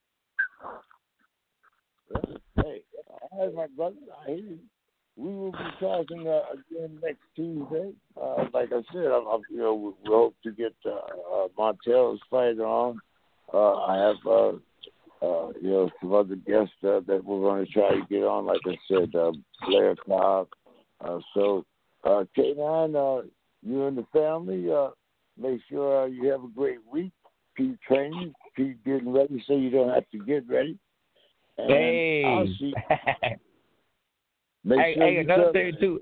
Hey, all right, my brother. I hear you. We will be talking again next Tuesday. Like I said, we hope to get Montel's fight on. I have some other guests that we're going to try to get on. Like I said, Blair Cobb. So, K9, you and the family, make sure you have a great week. Keep training. Keep getting ready so you don't have to get ready. And hey. I'll see. Another thing too.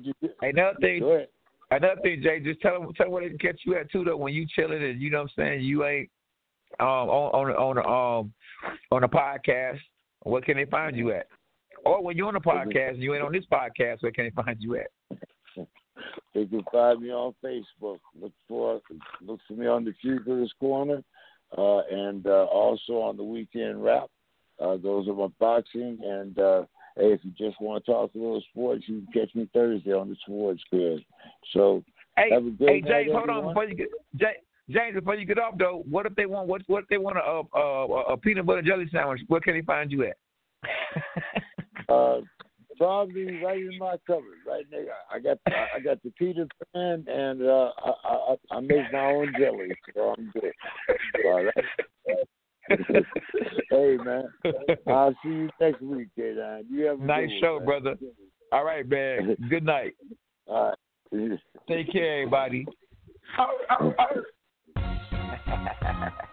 Another thing, Jay. Just tell them where they can catch you at too, though. When you chilling and you know what I'm saying, you ain't on a podcast. Where can they find you at? Or when you're on a podcast and you ain't on this podcast, where can they find you at? They can find me on Facebook. Look for me on the Fugitive Corner, and also on the Weekend Wrap. Those are my boxing and. Hey, if you just want to talk a little sports, you can catch me Thursday on the Sports Grid. So, have a great night, James, hold on before you get James. Before you get off though, what if they want a peanut butter jelly sandwich? Where can they find you at? Probably right in my cupboard, right there. I got the Peter Pan, and I make my own jelly, so I'm good. Hey, man. I'll see you next week, K9. You have a nice good show, one, brother. All right, man. Good night. All right. Take care, everybody.